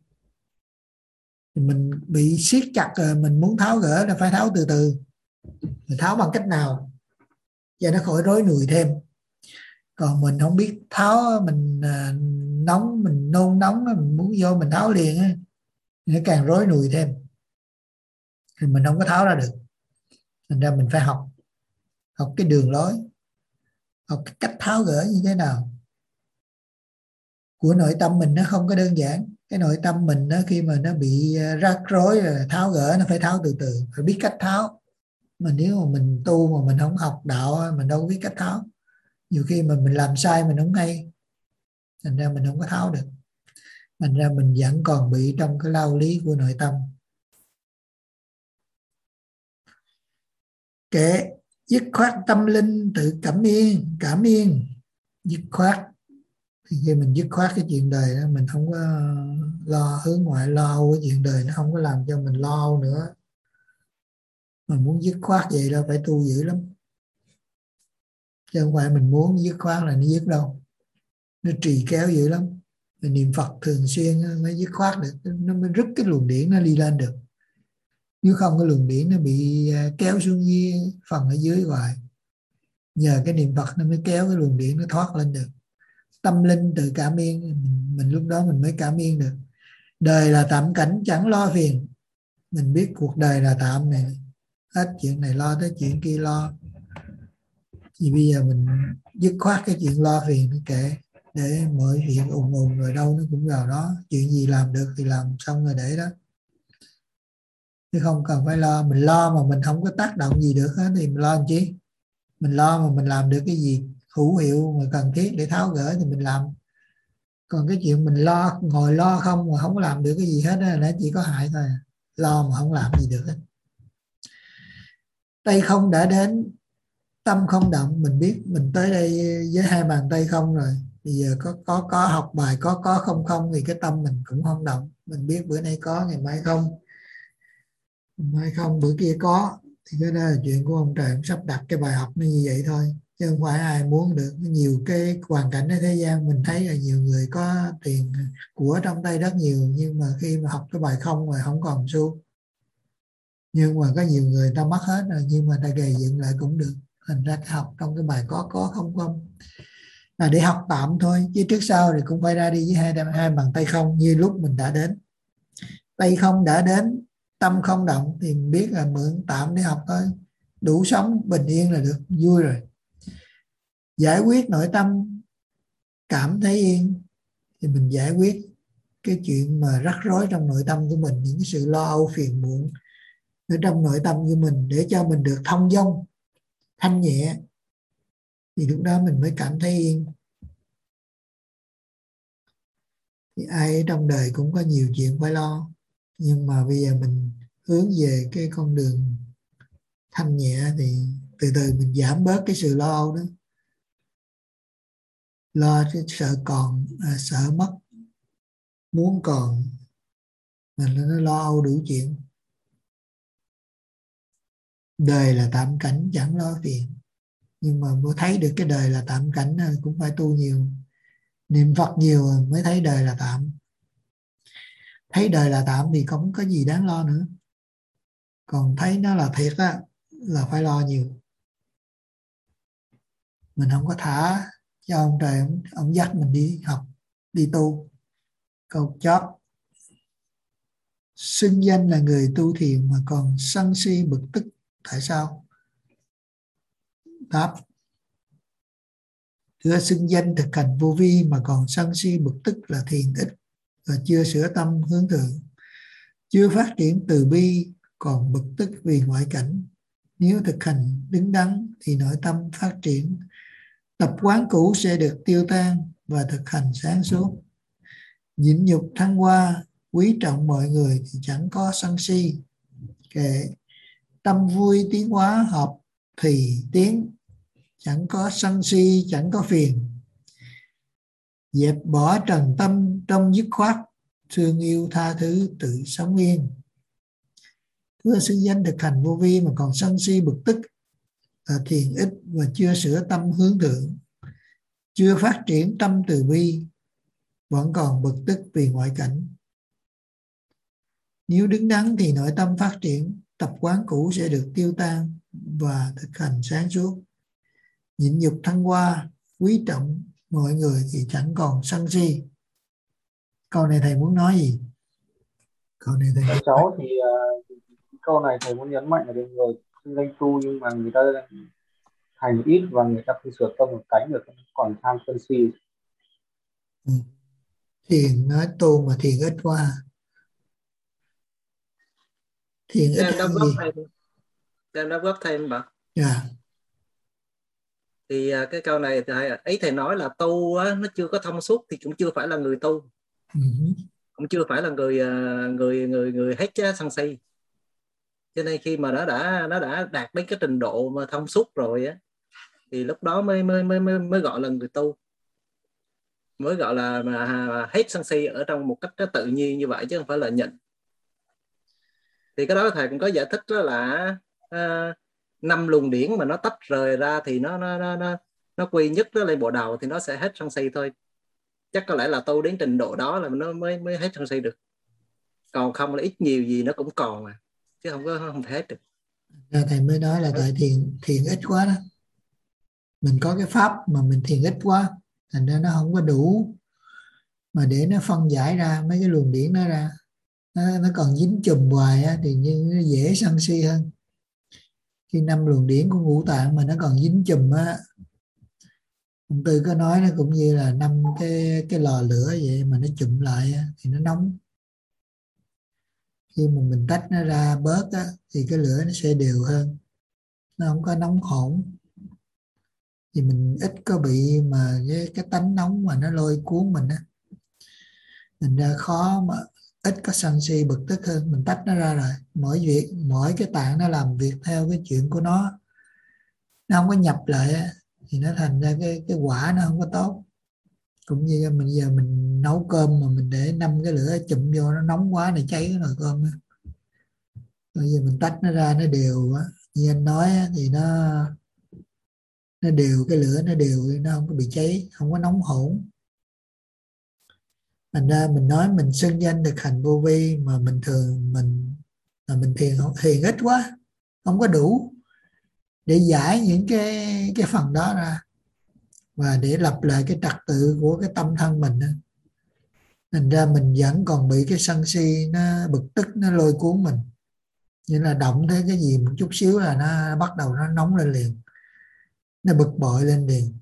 Mình bị siết chặt rồi, mình muốn tháo gỡ là phải tháo từ từ. Mình tháo bằng cách nào cho nó khỏi rối nùi thêm. Còn mình không biết tháo, mình nóng, mình nôn nóng, mình muốn vô mình tháo liền, nó càng rối nùi thêm, thì mình không có tháo ra được. Thành ra mình phải học cái đường lối, học cái cách tháo gỡ như thế nào. Của nội tâm mình nó không có đơn giản. Cái nội tâm mình đó, khi mà nó bị rắc rối rồi tháo gỡ, nó phải tháo từ từ, phải biết cách tháo. Mà nếu mà mình tu mà mình không học đạo, mình đâu có biết cách tháo. Nhiều khi mà mình làm sai mình không hay, thành ra mình không có tháo được. Thành ra mình vẫn còn bị trong cái lao lý của nội tâm. Kệ dứt khoát tâm linh tự cảm yên. Dứt khoát thì khi mình dứt khoát cái chuyện đời đó, mình không có lo hướng ngoại lo âu. Cái chuyện đời nó không có làm cho mình lo âu nữa. Mà muốn dứt khoát vậy đó phải tu dữ lắm, chứ không phải mình muốn dứt khoát là nó dứt đâu. Nó trì kéo dữ lắm. Mình niệm Phật thường xuyên mới dứt khoát được, nó mới rút cái luồng điển nó đi lên được. Nếu không cái luồng điển nó bị kéo xuống dưới phần ở dưới hoài. Nhờ cái niệm Phật nó mới kéo cái luồng điển nó thoát lên được. Tâm linh tự cảm yên, mình lúc đó mình mới cảm yên được. Đời là tạm cảnh chẳng lo phiền. Mình biết cuộc đời là tạm này, hết chuyện này lo tới chuyện kia lo. Thì bây giờ mình dứt khoát cái chuyện lo phiền nó kệ, để mọi chuyện ùn rồi đâu nó cũng vào đó. Chuyện gì làm được thì làm xong rồi để đó, chứ không cần phải lo. Mình lo mà mình không có tác động gì được hết thì mình lo làm chi. Mình lo mà mình làm được cái gì hữu hiệu mà cần thiết để tháo gỡ thì mình làm. Còn cái chuyện mình lo, ngồi lo không mà không làm được cái gì hết là nó chỉ có hại thôi. Lo mà không làm gì được hết. Tay không đã đến, tâm không động. Mình biết mình tới đây với hai bàn tay không rồi. Bây giờ có học bài có không thì cái tâm mình cũng không động. Mình biết bữa nay có, ngày mai không, bữa kia có. Thì cái đó là chuyện của ông trời, ông sắp đặt cái bài học nó như vậy thôi, chứ không phải ai muốn được. Nhiều cái hoàn cảnh ở thế gian mình thấy là nhiều người có tiền của trong tay rất nhiều, nhưng mà khi mà học cái bài không rồi không còn xu. Nhưng mà có nhiều người ta mất hết rồi, nhưng mà ta gầy dựng lại cũng được. Thành ra học trong cái bài có không là để học tạm thôi, chứ trước sau thì cũng phải ra đi với hai bàn tay không. Như lúc mình đã đến, tay không đã đến, tâm không động, thì mình biết là mượn tạm để học thôi. Đủ sống bình yên là được, vui rồi. Giải quyết nội tâm cảm thấy yên, thì mình giải quyết cái chuyện mà rắc rối trong nội tâm của mình, những cái sự lo âu phiền muộn ở trong nội tâm của mình, để cho mình được thông dong, thanh nhẹ, thì lúc đó mình mới cảm thấy yên. Thì ai trong đời cũng có nhiều chuyện phải lo, Nhưng mà bây giờ mình hướng về cái con đường thanh nhẹ thì từ từ mình giảm bớt cái sự lo âu đó. Lo cái sợ còn, sợ mất, muốn còn, mà nó lo âu đủ chuyện. Đời là tạm cảnh chẳng lo phiền. Nhưng mà mới thấy được cái đời là tạm cảnh cũng phải tu nhiều, niệm Phật nhiều mới thấy đời là tạm. Thấy đời là tạm thì không có gì đáng lo nữa. Còn thấy nó là thiệt á, là phải lo nhiều. Mình không có thả cho ông trời ông dắt mình đi học, đi tu. Câu chót: xưng danh là người tu thiền mà còn sân si bực tức, tại sao? Đáp: thưa, xưng danh thực hành vô vi mà còn sân si bực tức là thiền ít và chưa sửa tâm hướng thượng, chưa phát triển từ bi, còn bực tức vì ngoại cảnh. Nếu thực hành đứng đắn thì nội tâm phát triển, tập quán cũ sẽ được tiêu tan và thực hành sáng suốt. Nhịn nhục thăng hoa, quý trọng mọi người thì chẳng có sân si. Kệ tâm vui tiến hóa hợp thì tiến, chẳng có sân si, chẳng có phiền. Dẹp bỏ trần tâm trong dứt khoát, thương yêu tha thứ tự sống yên. Thưa, xưng danh thực hành vô vi mà còn sân si bực tức là thiền ít và chưa sửa tâm hướng thượng, chưa phát triển tâm từ bi, vẫn còn bực tức vì ngoại cảnh. Nếu đứng đắn thì nội tâm phát triển, tập quán cũ sẽ được tiêu tan và thực hành sáng suốt. Nhịn nhục thăng hoa, quý trọng mọi người thì chẳng còn sân si. Câu này thầy muốn nói gì? Câu này thầy
cháu thì câu này thầy muốn nhấn mạnh là những người lên tu nhưng mà người ta hành ít và người ta không sửa tâm một cánh được, còn tham sân si.
Thiền nói tu mà thiền ít quá. Thiền ít hơn gì?
Em đáp góp thêm bà.
Dạ.
Thì cái câu này thì ý thầy nói là tu á, nó chưa có thông suốt thì cũng chưa phải là người tu. Cũng chưa phải là người hết sân si. Cho nên khi mà nó đã đạt đến cái trình độ mà thông suốt rồi á, thì lúc đó mới gọi là người tu, mới gọi là mà hết sân si ở trong một cách tự nhiên như vậy, chứ không phải là nhịn. Thì cái đó thầy cũng có giải thích đó là 5 luồng điển mà nó tách rời ra thì nó quy nhất nó lên bộ đầu thì nó sẽ hết sân si thôi. Chắc có lẽ là tu đến trình độ đó là nó mới hết sân si được, còn không là ít nhiều gì nó cũng còn mà, chứ không thể hết được.
Thầy mới nói là tại thiền ít quá đó. Mình có cái pháp mà mình thiền ít quá, thành ra nó không có đủ mà để nó phân giải ra mấy cái luồng điển nó ra. Nó còn dính chùm hoài á, thì như nó dễ sân si hơn. Khi 5 luồng điển của ngũ tạng mà nó còn dính chùm á, ông Tư có nói nó cũng như là 5 cái lò lửa vậy mà nó chụm lại á, thì nó nóng. Khi mà mình tách nó ra bớt á, thì cái lửa nó sẽ đều hơn, nó không có nóng hổi. Thì mình ít có bị mà cái tánh nóng mà nó lôi cuốn mình á, mình ra khó mà ít có sân si bực tức hơn. Mình tách nó ra rồi, mỗi cái tạng nó làm việc theo cái chuyện của nó không có nhập lại á, thì nó thành ra cái quả nó không có tốt. Cũng như mình giờ mình nấu cơm mà mình để 5 cái lửa chụm vô, nó nóng quá này cháy cái nồi cơm á. Bây giờ mình tách nó ra nó đều á, như anh nói á, thì nó đều, cái lửa nó đều, nó không có bị cháy, không có nóng hổi. Thành ra mình nói mình xưng danh thực hành vô vi mà mình thiền ít quá, không có đủ để giải những cái phần đó ra và để lập lại cái trật tự của cái tâm thân mình đó. Thành ra mình vẫn còn bị cái sân si nó bực tức, nó lôi cuốn mình. Như là động tới cái gì một chút xíu là nó bắt đầu nó nóng lên liền, nó bực bội lên liền.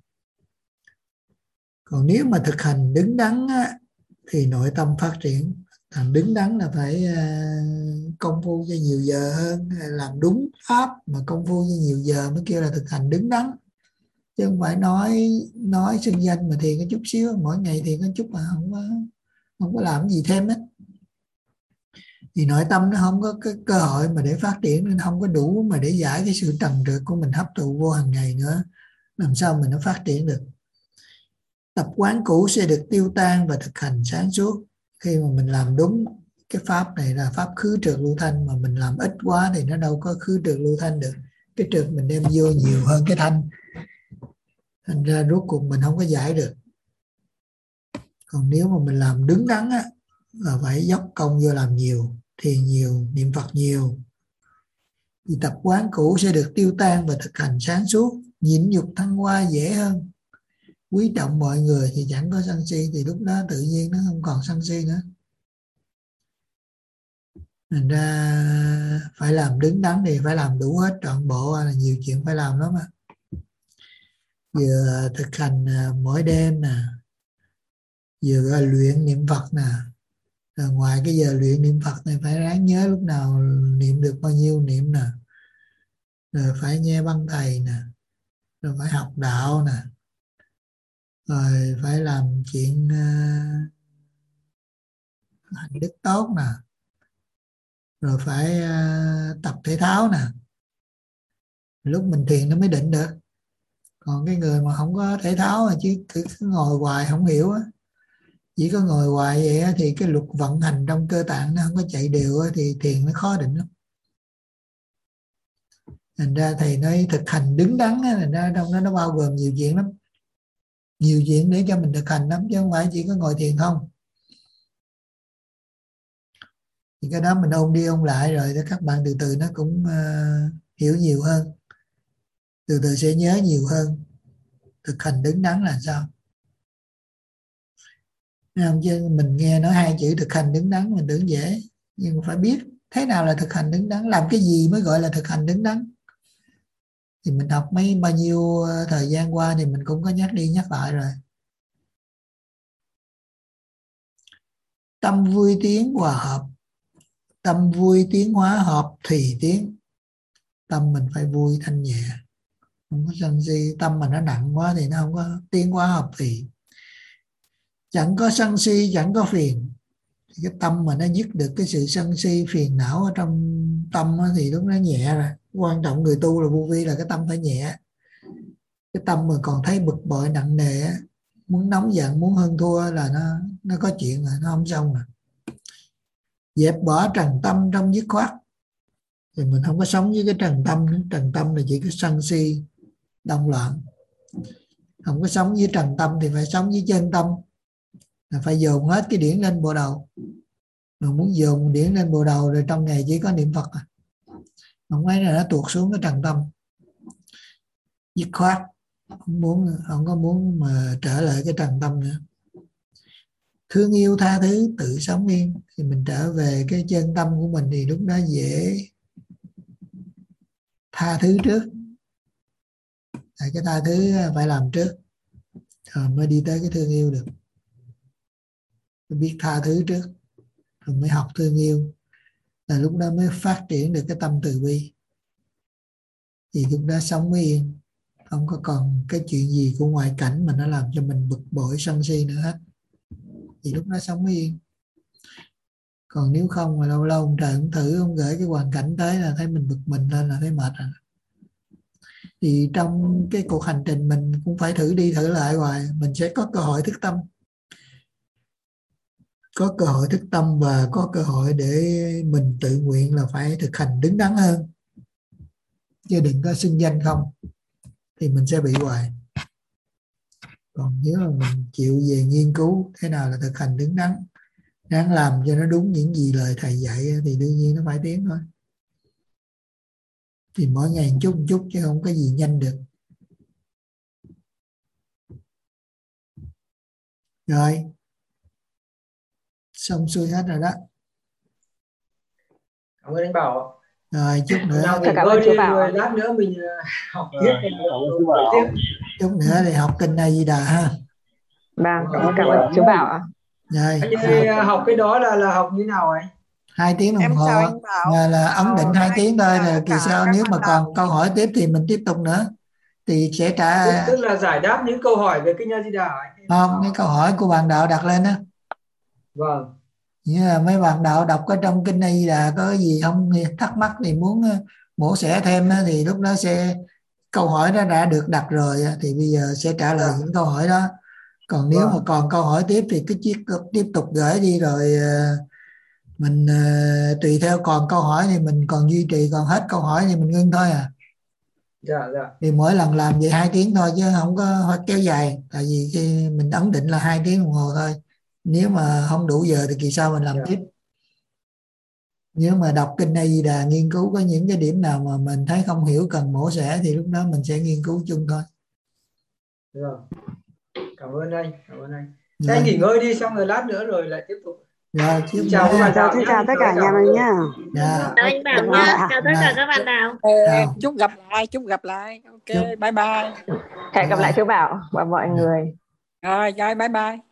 Còn nếu mà thực hành đứng đắn á, thì nội tâm phát triển. Thành đứng đắn là phải công phu cho nhiều giờ hơn, làm đúng pháp mà công phu cho nhiều giờ mới kêu là thực hành đứng đắn, chứ không phải nói xưng danh mà thiền có chút xíu, mỗi ngày thiền có chút mà không có làm gì thêm hết. thì nội tâm nó không có cái cơ hội mà để phát triển, nên không có đủ mà để giải cái sự trần trượt của mình hấp thụ vô hàng ngày nữa, làm sao mình nó phát triển được. Tập quán cũ sẽ được tiêu tan và thực hành sáng suốt. Khi mà mình làm đúng cái pháp này là pháp khứ trượt lưu thanh, mà mình làm ít quá thì nó đâu có khứ trượt lưu thanh được, cái trượt mình đem vô nhiều hơn cái thanh, thành ra rốt cuộc mình không có giải được. Còn nếu mà mình làm đứng đắn á, là phải dốc công vô làm nhiều, thiền nhiều, niệm Phật nhiều, thì tập quán cũ sẽ được tiêu tan và thực hành sáng suốt, nhịn nhục thăng hoa dễ hơn, quý trọng mọi người thì chẳng có sân si, thì lúc đó tự nhiên nó không còn sân si nữa. Thành ra phải làm đứng đắn thì phải làm đủ hết trọn bộ, là nhiều chuyện phải làm lắm. Vừa thực hành mỗi đêm nè, vừa luyện niệm Phật nè, rồi ngoài cái giờ luyện niệm Phật này phải ráng nhớ lúc nào niệm được bao nhiêu niệm nè, rồi phải nghe băng thầy nè, rồi phải học đạo nè, rồi phải làm chuyện hành đức tốt nè, rồi phải tập thể thao nè, lúc mình thiền nó mới định được. Còn cái người mà không có thể thao chứ cứ ngồi hoài không hiểu á, chỉ có ngồi hoài vậy á, thì cái luật vận hành trong cơ tạng nó không có chạy đều á, thì thiền nó khó định lắm. Thành ra thầy nói thực hành đứng đắn á, thành ra trong đó nó bao gồm nhiều chuyện lắm, nhiều chuyện để cho mình thực hành lắm, chứ không phải chỉ có ngồi thiền không. Thì cái đó mình ôn đi ôn lại rồi các bạn từ từ nó cũng hiểu nhiều hơn, từ từ sẽ nhớ nhiều hơn. Thực hành đứng đắn là sao? Không, chứ mình nghe nói hai chữ thực hành đứng đắn mình tưởng dễ, nhưng mà phải biết thế nào là thực hành đứng đắn, làm cái gì mới gọi là thực hành đứng đắn. Thì mình học bao nhiêu thời gian qua thì mình cũng có nhắc đi nhắc lại rồi. Tâm vui tiến hòa hợp, tâm vui tiến hóa hợp thì tiến. Tâm mình phải vui thanh nhẹ, không có sân si. Tâm mà nó nặng quá thì nó không có tiến hóa hợp thì. Chẳng có sân si, chẳng có phiền. Thì cái tâm mà nó dứt được cái sự sân si phiền não ở trong tâm thì lúc nó nhẹ rồi. Quan trọng người tu là vô vi là cái tâm phải nhẹ. Cái tâm mà còn thấy bực bội nặng nề, muốn nóng giận, muốn hơn thua là nó có chuyện rồi, nó không xong rồi. Dẹp bỏ trần tâm trong dứt khoát, thì mình không có sống với cái trần tâm nữa. Trần tâm là chỉ cái sân si động loạn. Không có sống với trần tâm thì phải sống với chân tâm, là phải dồn hết cái điển lên bộ đầu. Mà muốn dồn điển lên bộ đầu rồi trong ngày chỉ có niệm Phật à. Không phải là nó tuột xuống cái trần tâm, dứt khoát, không có muốn mà trở lại cái trần tâm nữa. Thương yêu tha thứ tự sống yên, thì mình trở về cái chân tâm của mình thì lúc đó dễ tha thứ trước. Cái tha thứ phải làm trước rồi mới đi tới cái thương yêu được. Phải biết tha thứ trước rồi mới học thương yêu, là lúc đó mới phát triển được cái tâm từ bi. Thì lúc đó sống mới yên, không có còn cái chuyện gì của ngoại cảnh mà nó làm cho mình bực bội sân si nữa hết. Thì lúc đó sống mới yên. Còn nếu không mà lâu lâu ông trời ông thử, ông gửi cái hoàn cảnh tới là thấy mình bực mình lên là thấy mệt rồi. Thì trong cái cuộc hành trình mình cũng phải thử đi thử lại hoài, mình sẽ có cơ hội thức tâm. Có cơ hội thức tâm và có cơ hội để mình tự nguyện là phải thực hành đứng đắn hơn. Chứ đừng có xưng danh không, thì mình sẽ bị hoài. Còn nếu mà mình chịu về nghiên cứu thế nào là thực hành đứng đắn, ráng làm cho nó đúng những gì lời thầy dạy, thì đương nhiên nó phải tiến thôi. Thì mỗi ngày một chút chứ không có gì nhanh được. Rồi, xong xuôi hết rồi đó.
Cảm ơn anh Bảo.
Rồi, chút nữa.
Cảm ơn chú Bảo.
Rồi lát nữa mình học tiếp.
Chút nữa thì học kinh A Di Đà ha.
Vâng, cảm ơn chú Bảo ạ.
Rồi,
anh học cái đó là học như nào ấy?
2 tiếng đồng hồ là ấn định 2 tiếng thôi, rồi kỳ sau nếu mà còn câu hỏi tiếp thì mình tiếp tục nữa, thì sẽ trả.
Tức là giải đáp những câu hỏi về kinh A Di Đà ấy.
Không, cái câu hỏi của bạn đạo đặt lên đó.
Vâng.
Nghĩa là mấy bạn đạo đọc ở trong kinh này là có gì không thắc mắc thì muốn mổ xẻ thêm thì lúc đó sẽ câu hỏi đó đã được đặt rồi thì bây giờ sẽ trả lời những câu hỏi đó. Còn nếu mà còn câu hỏi tiếp thì cứ tiếp tục gửi đi rồi mình tùy theo còn câu hỏi thì mình còn duy trì, còn hết câu hỏi thì mình ngưng thôi à.
Dạ.
Thì mỗi lần làm vậy 2 tiếng thôi chứ không có kéo dài, tại vì khi mình ấn định là 2 tiếng đồng hồ thôi. Nếu mà không đủ giờ thì kỳ sau mình làm tiếp. Nếu mà đọc kinh A Di Đà nghiên cứu có những cái điểm nào mà mình thấy không hiểu cần mổ xẻ thì lúc đó mình sẽ nghiên cứu chung thôi.
Rồi. Cảm ơn anh. Thế anh nghỉ ngơi đi, xong rồi lát nữa rồi lại tiếp tục.
Rồi,
chào các bạn đạo.
Chào tất cả nhà mình nhá.
Dạ.
Chào anh Bảo nhá. Chào tất cả các bạn đạo.
Chúc gặp lại. Ok, bye bye.
Hẹn gặp lại chú Bảo và mọi người.
Rồi, bye bye.